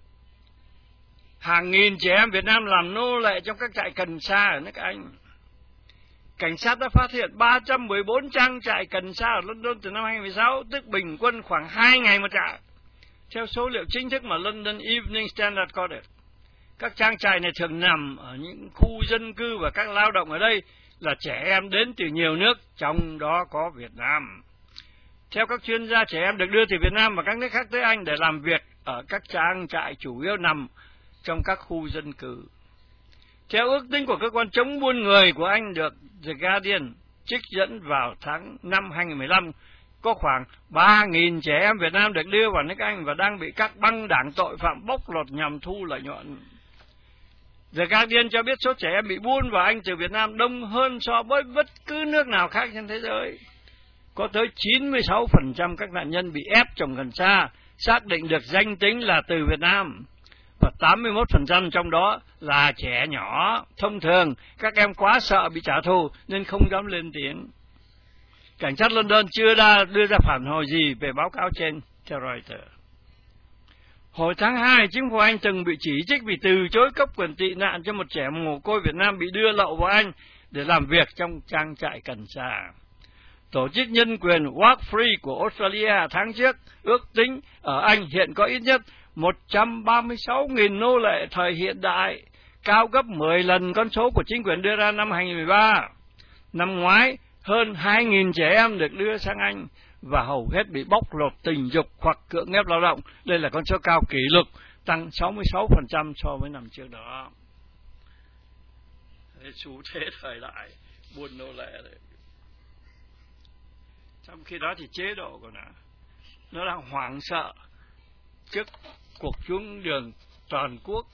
Hàng nghìn trẻ em Việt Nam làm nô lệ trong các trại cần sa ở nước Anh. Cảnh sát đã phát hiện 314 trang trại cần sa ở London từ năm 2016, tức bình quân khoảng 2 ngày một trại. Theo số liệu chính thức mà London Evening Standard có được, các trang trại này thường nằm ở những khu dân cư và các lao động ở đây là trẻ em đến từ nhiều nước, trong đó có Việt Nam. Theo các chuyên gia, trẻ em được đưa từ Việt Nam và các nước khác tới Anh để làm việc ở các trang trại chủ yếu nằm trong các khu dân cư. Theo ước tính của cơ quan chống buôn người của Anh được The Guardian trích dẫn vào tháng 5 2015, có khoảng 3.000 trẻ em Việt Nam được đưa vào nước Anh và đang bị các băng đảng tội phạm bóc lột nhằm thu lợi nhuận. The Guardian cho biết số trẻ em bị buôn vào Anh từ Việt Nam đông hơn so với bất cứ nước nào khác trên thế giới. Có tới 96% các nạn nhân bị ép trồng cần sa xác định được danh tính là từ Việt Nam, và 81% trong đó là trẻ nhỏ. Thông thường, các em quá sợ bị trả thù nên không dám lên tiếng. Cảnh sát London chưa đưa ra phản hồi gì về báo cáo trên, theo Reuters. Hồi tháng 2, chính phủ Anh từng bị chỉ trích vì từ chối cấp quyền tị nạn cho một trẻ mồ côi Việt Nam bị đưa lậu vào Anh để làm việc trong trang trại cần sa. Tổ chức nhân quyền Walk Free của Australia tháng trước ước tính ở Anh hiện có ít nhất 136.000 nô lệ thời hiện đại, cao gấp 10 lần con số của chính quyền đưa ra năm 2013. Năm ngoái, hơn 2.000 trẻ em được đưa sang Anh và hầu hết bị bóc lột tình dục hoặc cưỡng ép lao động. Đây là con số cao kỷ lục, tăng 66% so với năm trước đó. Xu thế thời đại buôn nô lệ đấy. Trong khi đó thì chế độ của nó đang hoảng sợ trước cuộc xuống đường toàn quốc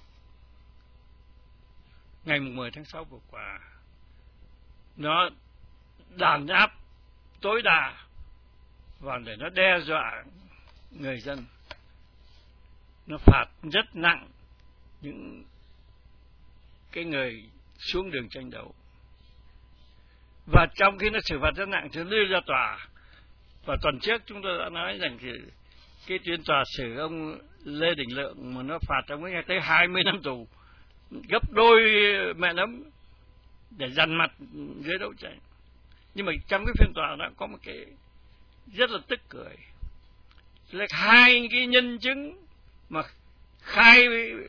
ngày 10 tháng 6 vừa qua. Nó đàn áp tối đa và để nó đe dọa người dân. Nó phạt rất nặng những cái người xuống đường tranh đấu. Và trong khi nó xử phạt rất nặng thì đưa ra tòa. Và tuần trước chúng tôi đã nói rằng thì cái phiên tòa xử ông Lê Đình Lượng mà nó phạt ông ấy tới 20 năm tù, gấp đôi mẹ nấm để dằn mặt dưới đấu tranh. Nhưng mà trong cái phiên tòa đó có một cái rất là tức cười, là hai cái nhân chứng mà khai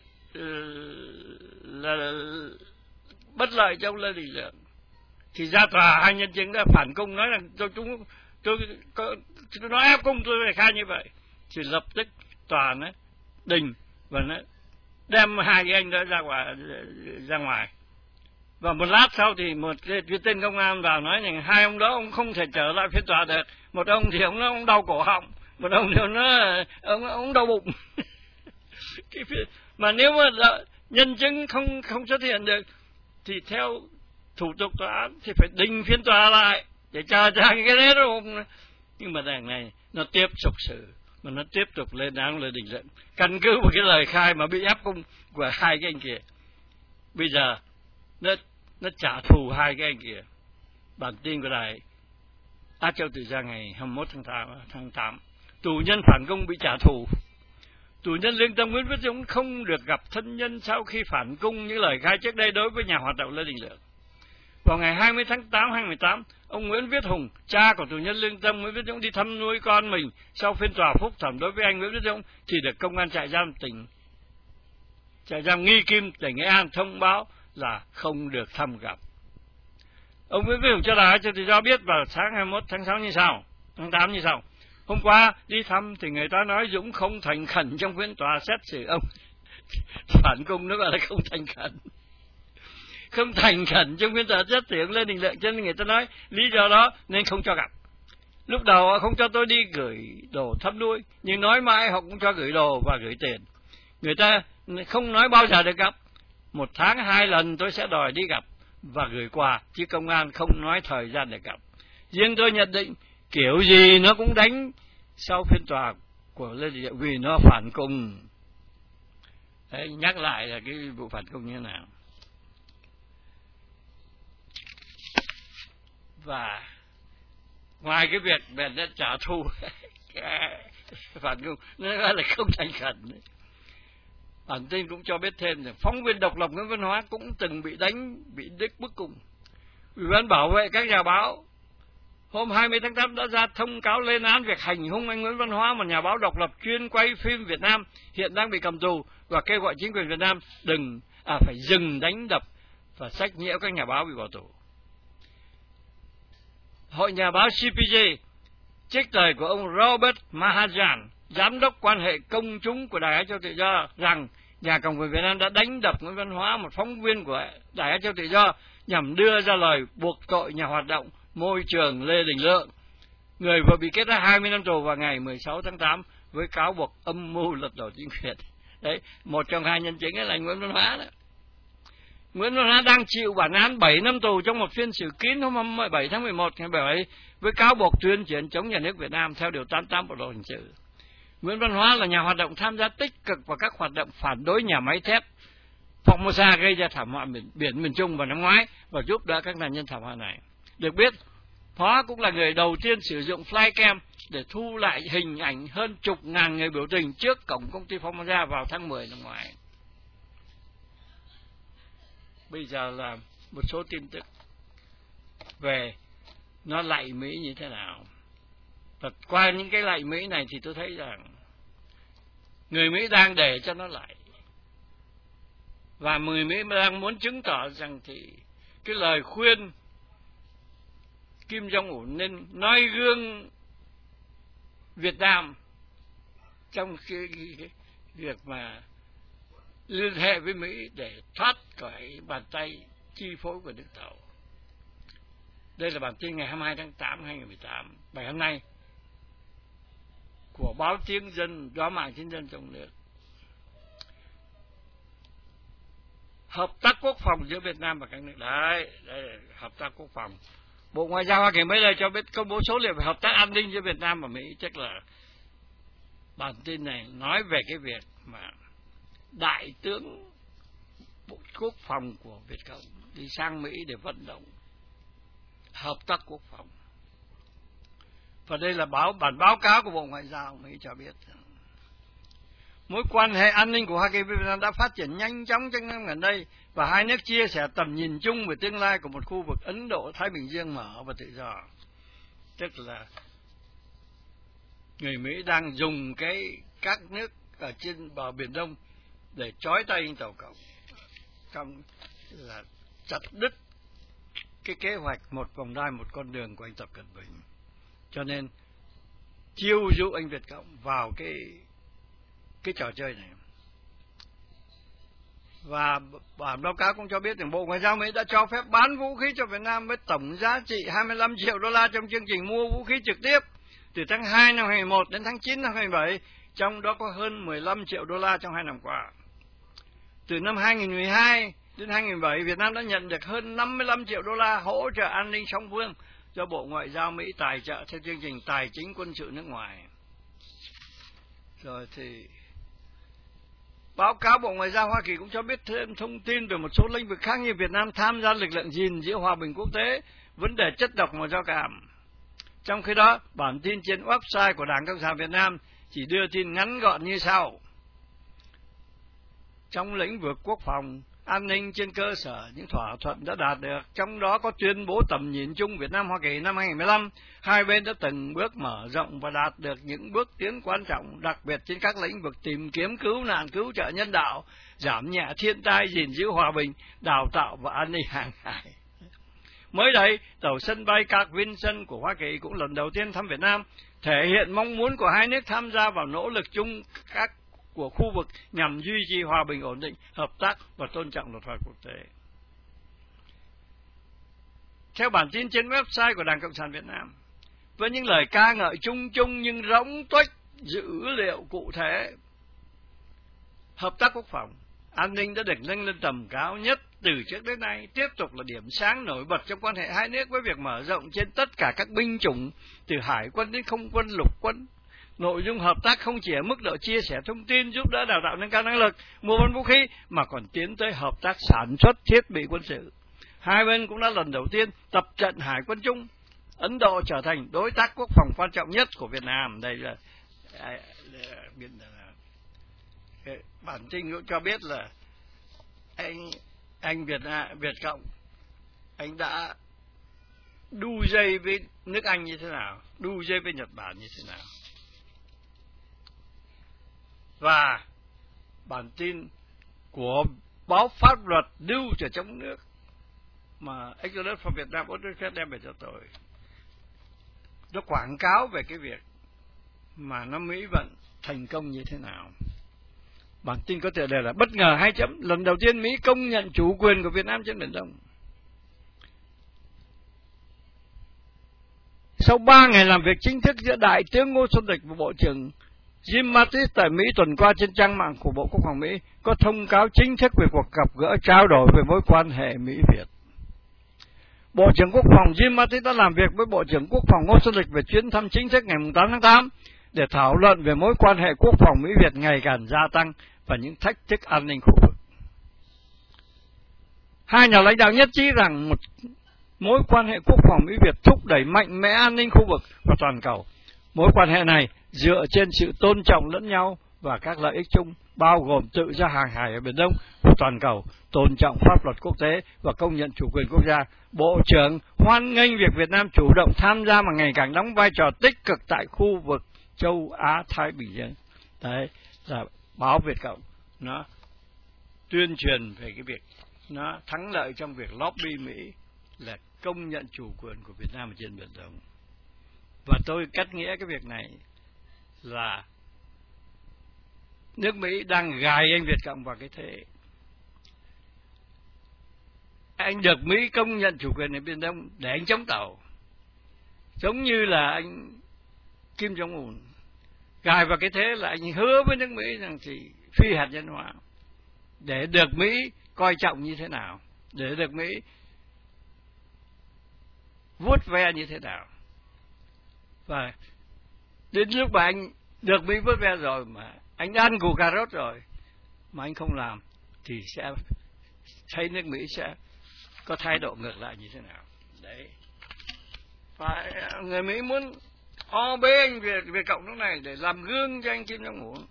là bất lợi cho ông Lê Đình Lượng thì ra tòa hai nhân chứng đã phản cung, nói rằng tôi nói ép cung tôi phải khai như vậy, thì lập tức tòa nó đình và nó đem hai cái anh đó ra ngoài. Và một lát sau thì một cái tên công an vào nói rằng hai ông đó ông không thể trở lại phiên tòa được. Một ông thì ông đau cổ họng, một ông thì ông đau bụng. Mà nếu mà nhân chứng không xuất hiện được thì theo thủ tục tòa án thì phải đình phiên tòa lại để chờ cái đấy đó. Nhưng mà đằng này nó tiếp tục xử, mà nó tiếp tục lên án Lê Đình Lượng căn cứ vào cái lời khai mà bị ép cung của hai cái anh kia. Bây giờ nó trả thù hai cái anh kia. Bản tin của đài Á Châu Tự Do ngày 21 tháng 8, tù nhân phản cung bị trả thù. Tù nhân lương tâm Nguyễn Viết Dũng không được gặp thân nhân sau khi phản cung những lời khai trước đây đối với nhà hoạt động Lê Đình Lượng. Vào ngày 20 tháng 8 2018, ông Nguyễn Viết Hùng, cha của tù nhân lương tâm Nguyễn Viết Dũng đi thăm nuôi con mình sau phiên tòa phúc thẩm đối với anh Nguyễn Viết Dũng thì được công an trại giam Nghi Kim tỉnh Nghệ An thông báo là không được thăm gặp. Ông Nguyễn Viết Hùng cho Đài Tự Do biết vào sáng 21 tháng 6 như sau, tháng 8 như sau: hôm qua đi thăm thì người ta nói Dũng không thành khẩn trong phiên tòa xét xử ông. Phản cung nó gọi là không thành khẩn. Không thành khẩn trong phiên tòa xét xử ông Lê Đình Lượng, cho nên người ta nói lý do đó nên không cho gặp. Lúc đầu họ không cho tôi đi gửi đồ thăm nuôi, nhưng nói mãi họ cũng cho gửi đồ và gửi tiền. Người ta không nói bao giờ được gặp. 1 tháng 2 lần tôi sẽ đòi đi gặp và gửi quà, chứ công an không nói thời gian để gặp. Riêng tôi nhận định kiểu gì nó cũng đánh sau phiên tòa của Lê Đình Diệu vì nó phản cùng. Đấy, nhắc lại là cái vụ phản cùng như thế nào. Và ngoài cái việc bèn đã trả thù phản công, nó là không thành khẩn. Bản tin cũng cho biết thêm rằng phóng viên độc lập Nguyễn Văn Hóa cũng từng bị đánh, bị đích bức cung. Ủy ban bảo vệ các nhà báo hôm 20 tháng 8 đã ra thông cáo lên án việc hành hung anh Nguyễn Văn Hóa, một nhà báo độc lập chuyên quay phim Việt Nam hiện đang bị cầm tù, và kêu gọi chính quyền Việt Nam phải dừng đánh đập và sách nhiễu các nhà báo bị bỏ tù. Hội Nhà báo CPJ trích lời của ông Robert Mahajan, giám đốc quan hệ công chúng của Đài Á Châu Tự Do, rằng nhà cầm quyền Việt Nam đã đánh đập Nguyễn Văn Hóa, một phóng viên của Đài Á Châu Tự Do, nhằm đưa ra lời buộc tội nhà hoạt động môi trường Lê Đình Lượng, người vừa bị kết án 20 năm tù vào ngày 16 tháng 8 với cáo buộc âm mưu lật đổ chính quyền. Đấy, một trong hai nhân chứng là Nguyễn Văn Hóa đó. Nguyễn Văn Hóa đang chịu bản án 7 năm tù trong một phiên xử kín hôm 17 tháng 11 ngày 17 với cáo buộc tuyên truyền chống nhà nước Việt Nam theo điều 88 Bộ luật hình sự. Nguyễn Văn Hóa là nhà hoạt động tham gia tích cực vào các hoạt động phản đối nhà máy thép Formosa gây ra thảm họa biển miền Trung vào năm ngoái và giúp đỡ các nạn nhân thảm họa này. Được biết, Hóa cũng là người đầu tiên sử dụng flycam để thu lại hình ảnh hơn chục ngàn người biểu tình trước cổng công ty Formosa vào tháng 10 năm ngoái. Bây giờ là một số tin tức về nó lạy Mỹ như thế nào. Và qua những cái lạy Mỹ này thì tôi thấy rằng người Mỹ đang để cho nó lạy. Và người Mỹ đang muốn chứng tỏ rằng thì cái lời khuyên Kim Jong-un nên noi gương Việt Nam trong cái việc mà liên hệ với Mỹ để thoát khỏi bàn tay chi phối của nước Tàu. Đây là bản tin ngày 22 tháng 8 2018, bài hôm nay của báo Tiếng Dân, Báo Mạng Tiếng Dân trong nước. Hợp tác quốc phòng giữa Việt Nam và các nước. Đấy, đây là hợp tác quốc phòng. Bộ Ngoại giao Hoa Kỳ mới đây cho biết công bố số liệu về hợp tác an ninh giữa Việt Nam và Mỹ. Chắc là bản tin này nói về cái việc mà đại tướng Bộ Quốc phòng của Việt Cộng đi sang Mỹ để vận động hợp tác quốc phòng. Và đây là bản báo cáo của Bộ Ngoại giao Mỹ cho biết mối quan hệ an ninh của Hoa Kỳ với Việt Nam đã phát triển nhanh chóng trong năm gần đây, và hai nước chia sẻ tầm nhìn chung về tương lai của một khu vực Ấn Độ-Thái Bình Dương mở và tự do. Tức là người Mỹ đang dùng các nước ở trên bờ Biển Đông để trói tay anh Tàu Cộng, trong là chặt đứt cái kế hoạch một vòng đai một con đường của anh Tập Cận Bình. Cho nên chiêu dụ anh Việt Cộng vào cái trò chơi này. Và bản báo cáo cũng cho biết rằng Bộ Ngoại giao Mỹ đã cho phép bán vũ khí cho Việt Nam với tổng giá trị 25 triệu đô la trong chương trình mua vũ khí trực tiếp từ tháng 2 năm 2011 đến tháng 9 năm 2017, trong đó có hơn 15 triệu đô la trong 2 năm qua. Từ năm 2012 đến 2017, Việt Nam đã nhận được hơn 55 triệu đô la hỗ trợ an ninh song phương do Bộ Ngoại giao Mỹ tài trợ theo chương trình tài chính quân sự nước ngoài. Rồi thì báo cáo Bộ Ngoại giao Hoa Kỳ cũng cho biết thêm thông tin về một số lĩnh vực khác như Việt Nam tham gia lực lượng gìn giữ hòa bình quốc tế, vấn đề chất độc màu da cam. Trong khi đó, bản tin trên website của Đảng Cộng sản Việt Nam chỉ đưa tin ngắn gọn như sau. Trong lĩnh vực quốc phòng, an ninh trên cơ sở những thỏa thuận đã đạt được, trong đó có tuyên bố tầm nhìn chung Việt Nam-Hoa Kỳ năm 2015, hai bên đã từng bước mở rộng và đạt được những bước tiến quan trọng, đặc biệt trên các lĩnh vực tìm kiếm cứu nạn, cứu trợ nhân đạo, giảm nhẹ thiên tai, gìn giữ hòa bình, đào tạo và an ninh hàng hải. Mới đây, tàu sân bay Carl Vinson của Hoa Kỳ cũng lần đầu tiên thăm Việt Nam, thể hiện mong muốn của hai nước tham gia vào nỗ lực chung của khu vực nhằm duy trì hòa bình ổn định, hợp tác và tôn trọng luật pháp quốc tế. Theo bản tin trên website của Đảng Cộng sản Việt Nam, với những lời ca ngợi chung chung nhưng rỗng tuếch dữ liệu cụ thể, hợp tác quốc phòng, an ninh đã được nâng lên tầm cao nhất từ trước đến nay, tiếp tục là điểm sáng nổi bật trong quan hệ hai nước với việc mở rộng trên tất cả các binh chủng, từ hải quân đến không quân, lục quân, nội dung hợp tác không chỉ ở mức độ chia sẻ thông tin, giúp đỡ đào tạo nâng cao năng lực, mua bán vũ khí, mà còn tiến tới hợp tác sản xuất thiết bị quân sự. Hai bên cũng đã lần đầu tiên tập trận hải quân chung. Ấn Độ trở thành đối tác quốc phòng quan trọng nhất của Việt Nam. Đây là bản tin cũng cho biết là anh Việt Cộng, anh đã đu dây với nước Anh như thế nào, đu dây với Nhật Bản như thế nào. Và bản tin của báo Pháp luật lưu ở trong nước mà Exodus for Việt Nam đem về cho tôi, nó quảng cáo về cái việc mà nó Mỹ vận thành công như thế nào. Bản tin có tựa đề là bất ngờ 2 chấm, lần đầu tiên Mỹ công nhận chủ quyền của Việt Nam trên Biển Đông. Sau 3 ngày làm việc chính thức giữa Đại tướng Ngô Xuân Lịch và Bộ trưởng Jim Mattis tại Mỹ tuần qua, trên trang mạng của Bộ Quốc phòng Mỹ có thông cáo chính thức về cuộc gặp gỡ trao đổi về mối quan hệ Mỹ-Việt. Bộ trưởng Quốc phòng Jim Mattis đã làm việc với Bộ trưởng Quốc phòng Ngô Xuân Lịch về chuyến thăm chính thức ngày 8 tháng 8 để thảo luận về mối quan hệ quốc phòng Mỹ-Việt ngày càng gia tăng và những thách thức an ninh khu vực. Hai nhà lãnh đạo nhất trí rằng một mối quan hệ quốc phòng Mỹ-Việt thúc đẩy mạnh mẽ an ninh khu vực và toàn cầu. Mối quan hệ này dựa trên sự tôn trọng lẫn nhau và các lợi ích chung, bao gồm tự do hàng hải ở Biển Đông và toàn cầu, tôn trọng pháp luật quốc tế và công nhận chủ quyền quốc gia. Bộ trưởng hoan nghênh việc Việt Nam chủ động tham gia mà ngày càng đóng vai trò tích cực tại khu vực châu Á-Thái Bình Dương. Đấy là báo Việt Cộng nó tuyên truyền về cái việc nó thắng lợi trong việc lobby Mỹ là công nhận chủ quyền của Việt Nam ở trên Biển Đông. Và tôi cắt nghĩa cái việc này là nước Mỹ đang gài anh Việt Cộng vào cái thế. Anh được Mỹ công nhận chủ quyền ở Biển Đông để anh chống tàu. Giống như là anh Kim Jong-un gài vào cái thế là anh hứa với nước Mỹ rằng thì phi hạt nhân hóa, để được Mỹ coi trọng như thế nào, để được Mỹ vuốt ve như thế nào. Và đến lúc mà anh được Mỹ vuốt ve rồi, mà anh ăn củ cà rốt rồi mà anh không làm, thì sẽ thấy nước Mỹ sẽ có thái độ ngược lại như thế nào. Đấy. Và người Mỹ muốn o bế anh Việt Cộng lúc này để làm gương cho anh Kim Jong-un.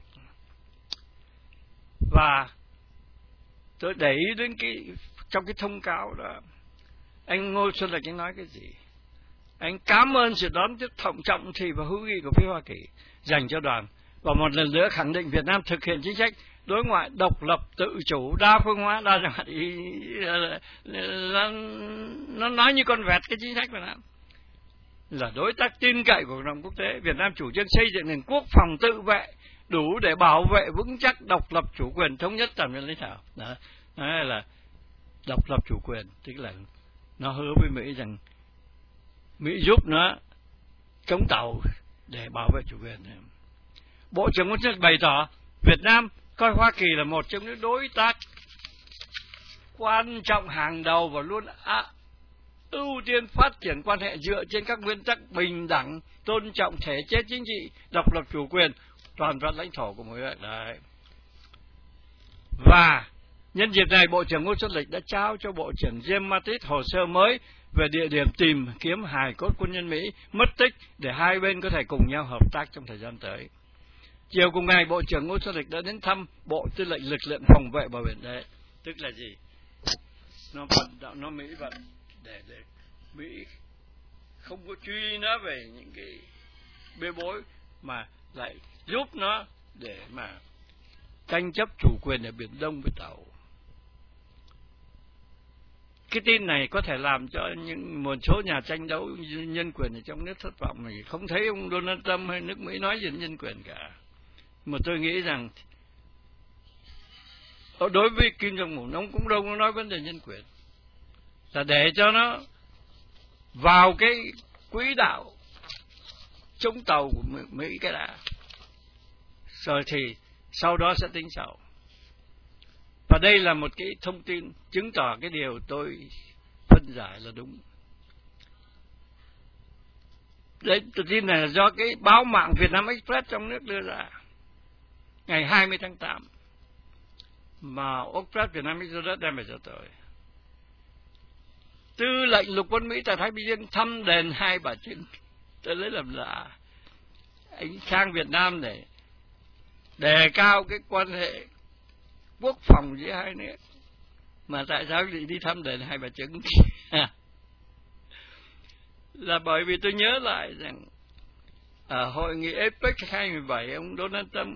Và tôi để ý đến trong cái thông cáo đó, anh Ngô Xuân Lịch anh nói cái gì? Anh cảm ơn sự đón tiếp trọng thị và hữu nghị của phía Hoa Kỳ dành cho đoàn, và một lần nữa khẳng định Việt Nam thực hiện chính sách đối ngoại độc lập, tự chủ, đa phương hóa, đa dạng. Nó nói như con vẹt cái chính sách Việt Nam là đối tác tin cậy của cộng đồng quốc tế. Việt Nam chủ trương xây dựng nền quốc phòng tự vệ đủ để bảo vệ vững chắc độc lập, chủ quyền, thống nhất toàn vẹn lãnh thổ. Đó là độc lập, chủ quyền, tức là nó hứa với Mỹ rằng Mỹ giúp nó chống tàu để bảo vệ chủ quyền. Bộ trưởng Ngô Xuân Lịch bày tỏ Việt Nam coi Hoa Kỳ là một trong những đối tác quan trọng hàng đầu và luôn ưu tiên phát triển quan hệ dựa trên các nguyên tắc bình đẳng, tôn trọng thể chế chính trị, độc lập, chủ quyền, toàn vẹn lãnh thổ của mỗi nước. Đấy. Và nhân dịp này, Bộ trưởng Ngô Xuân Lịch đã trao cho Bộ trưởng Jim Mattis hồ sơ mới về địa điểm tìm kiếm hài cốt quân nhân Mỹ mất tích để hai bên có thể cùng nhau hợp tác trong thời gian tới. Chiều cùng ngày, Bộ trưởng Ngô Xuân Lịch đã đến thăm Bộ Tư lệnh Lực lượng Phòng vệ bờ biển. Đấy, tức là gì? Nó vận động, nó Mỹ vận để Mỹ không có truy nó về những cái bê bối, mà lại giúp nó để mà tranh chấp chủ quyền ở Biển Đông với tàu. Cái tin này có thể làm cho một số nhà tranh đấu nhân quyền ở trong nước thất vọng, này không thấy ông Donald Trump hay nước Mỹ nói gì đến nhân quyền cả. Mà tôi nghĩ rằng đối với Kim Jong-un, ông cũng đâu có nói vấn đề nhân quyền, là để cho nó vào cái quỹ đạo chống tàu của Mỹ cái đã, rồi thì sau đó sẽ tính sau. Và đây là một cái thông tin chứng tỏ cái điều tôi phân giải là đúng. Đấy, tôi tin là do cái báo mạng Việt Nam Express trong nước đưa ra ngày 20 tháng 8 mà Express Việt Nam Express đem về cho tôi. Tư lệnh lục quân Mỹ tại Thái Bình Dương thăm đền Hai Bà Trưng. Tôi lấy làm lạ. Anh sang Việt Nam để đề cao cái quan hệ quốc phòng giữa hai nước, mà tại sao đi thăm đền Hai Bà Trưng? Là bởi vì tôi nhớ lại rằng ở hội nghị APEC 2017, ông Donald Trump,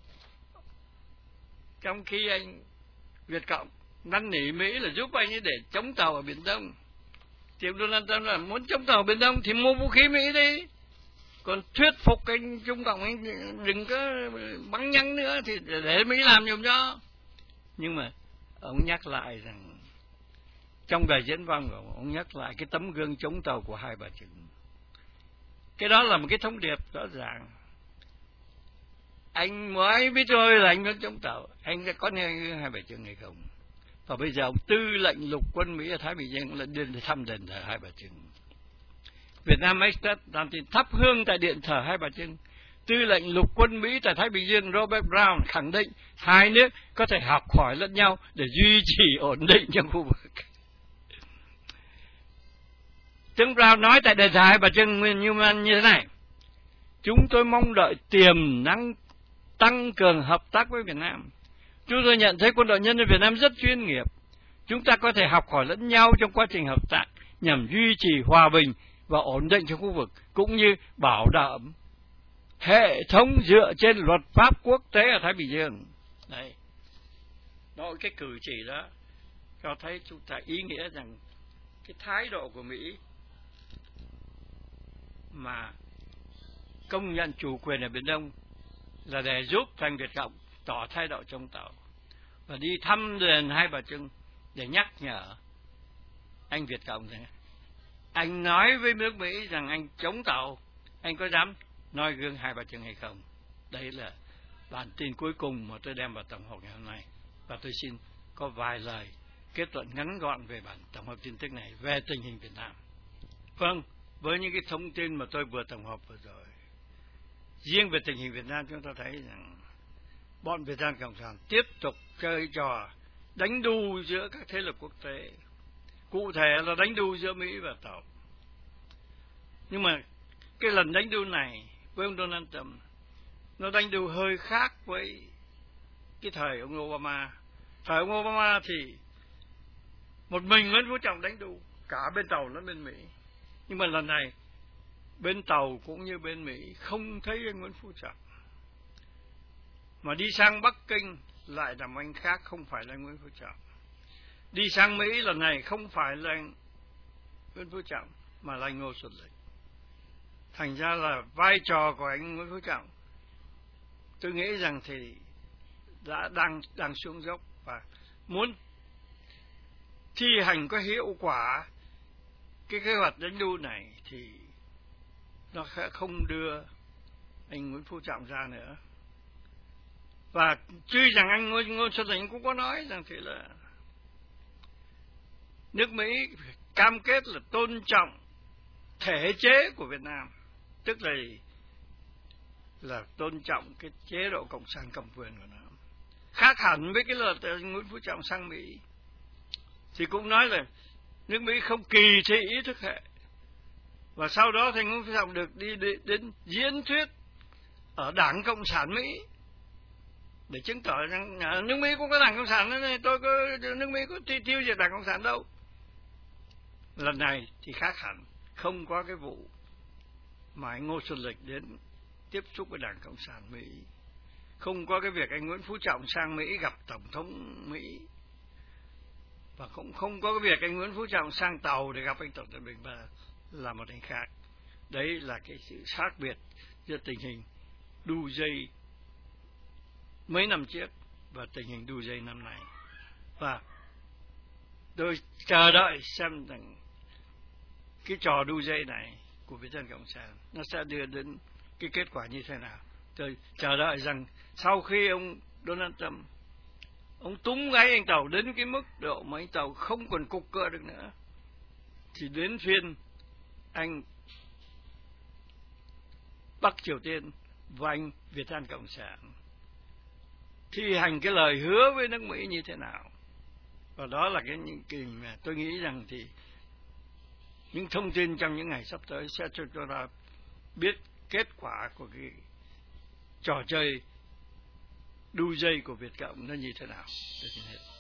trong khi anh Việt Cộng năn nỉ Mỹ là giúp anh ấy để chống tàu ở Biển Đông, thì ông Donald Trump là muốn chống tàu ở Biển Đông thì mua vũ khí Mỹ đi, còn thuyết phục anh Trung Cộng anh đừng có bắn nhăng nữa thì để Mỹ làm giùm cho. Nhưng mà ông nhắc lại rằng trong bài diễn văn của ông nhắc lại cái tấm gương chống tàu của Hai Bà Trưng. Cái đó là một cái thông điệp rõ ràng. Anh mới biết rồi là anh muốn chống tàu, anh đã có nghe Hai Bà Trưng hay không? Và bây giờ ông tư lệnh lục quân Mỹ ở Thái Bình Dương là đi thăm đền thờ Hai Bà Trưng. Việt Nam Express làm tin thắp hương tại điện thờ Hai Bà Trưng. Tư lệnh lục quân Mỹ tại Thái Bình Dương Robert Brown khẳng định hai nước có thể học hỏi lẫn nhau để duy trì ổn định trong khu vực. Tướng Brown nói tại đền thờ Hai Bà Trưng như thế này: chúng tôi mong đợi tiềm năng tăng cường hợp tác với Việt Nam. Chúng tôi nhận thấy quân đội nhân dân Việt Nam rất chuyên nghiệp. Chúng ta có thể học hỏi lẫn nhau trong quá trình hợp tác nhằm duy trì hòa bình và ổn định trong khu vực, cũng như bảo đảm hệ thống dựa trên luật pháp quốc tế ở Thái Bình Dương. Đấy, đó cái cử chỉ đó cho thấy chúng ta ý nghĩa rằng cái thái độ của Mỹ mà công nhận chủ quyền ở Biển Đông là để giúp thành Việt Cộng tỏ thái độ chống tàu, và đi thăm đền Hai Bà Trưng để nhắc nhở anh Việt Cộng rằng anh nói với nước Mỹ rằng anh chống tàu, anh có dám noi gương Hai Bà Trưng hay không? Đấy là bản tin cuối cùng mà tôi đem vào tổng hợp ngày hôm nay, và tôi xin có vài lời kết luận ngắn gọn về bản tổng hợp tin tức này về tình hình Việt Nam. Vâng, với những cái thông tin mà tôi vừa tổng hợp vừa rồi, riêng về tình hình Việt Nam chúng ta thấy rằng bọn Việt Nam Cộng sản tiếp tục chơi trò đánh đu giữa các thế lực quốc tế, cụ thể là đánh đu giữa Mỹ và Tàu. Nhưng mà cái lần đánh đu này với ông Donald Trump, nó đánh đu hơi khác với cái thời ông Obama. Thời ông Obama thì một mình Nguyễn Phú Trọng đánh đu cả bên Tàu lẫn bên Mỹ. Nhưng mà lần này bên Tàu cũng như bên Mỹ không thấy anh Nguyễn Phú Trọng, mà đi sang Bắc Kinh lại làm anh khác, không phải là anh Nguyễn Phú Trọng. Đi sang Mỹ lần này không phải là anh Nguyễn Phú Trọng mà là anh Ngô Xuân Lịch. Thành ra là vai trò của anh Nguyễn Phú Trọng, tôi nghĩ rằng thì đã đang xuống dốc, và muốn thi hành có hiệu quả cái kế hoạch đánh đu này thì nó sẽ không đưa anh Nguyễn Phú Trọng ra nữa. Và tuy rằng anh Ngô Xuân Lịch cũng có nói rằng thì là nước Mỹ cam kết là tôn trọng thể chế của Việt Nam, tức là tôn trọng cái chế độ cộng sản cầm quyền của nó, khác hẳn với cái lời anh Nguyễn Phú Trọng sang Mỹ thì cũng nói là nước Mỹ không kỳ thị ý thức hệ. Và sau đó thì Nguyễn Phú Trọng được đi đến diễn thuyết ở Đảng Cộng sản Mỹ để chứng tỏ rằng nước Mỹ cũng có Đảng Cộng sản, này tôi có nước Mỹ có tiêu diệt Đảng Cộng sản đâu. Lần này thì khác hẳn, không có cái vụ mà anh Ngô Xuân Lịch đến tiếp xúc với Đảng Cộng sản Mỹ, không có cái việc anh Nguyễn Phú Trọng sang Mỹ gặp Tổng thống Mỹ, và cũng không có cái việc anh Nguyễn Phú Trọng sang Tàu để gặp anh Tổng thống Bình, và là một anh khác. Đấy là cái sự khác biệt giữa tình hình đu dây mấy năm trước và tình hình đu dây năm nay. Và tôi chờ đợi xem rằng cái trò đu dây này của Việt Nam Cộng sản nó sẽ đưa đến cái kết quả như thế nào. Tôi chờ đợi rằng sau khi ông Donald Trump ông túm gáy anh Tàu đến cái mức độ mà anh Tàu không còn cục cựa được nữa, thì đến phiên anh Bắc Triều Tiên và anh Việt Nam Cộng sản thi hành cái lời hứa với nước Mỹ như thế nào. Và đó là những cái mà tôi nghĩ rằng thì những thông tin trong những ngày sắp tới sẽ cho chúng ta biết kết quả của cái trò chơi đu dây của Việt Cộng nó như thế nào. Tôi xin hết.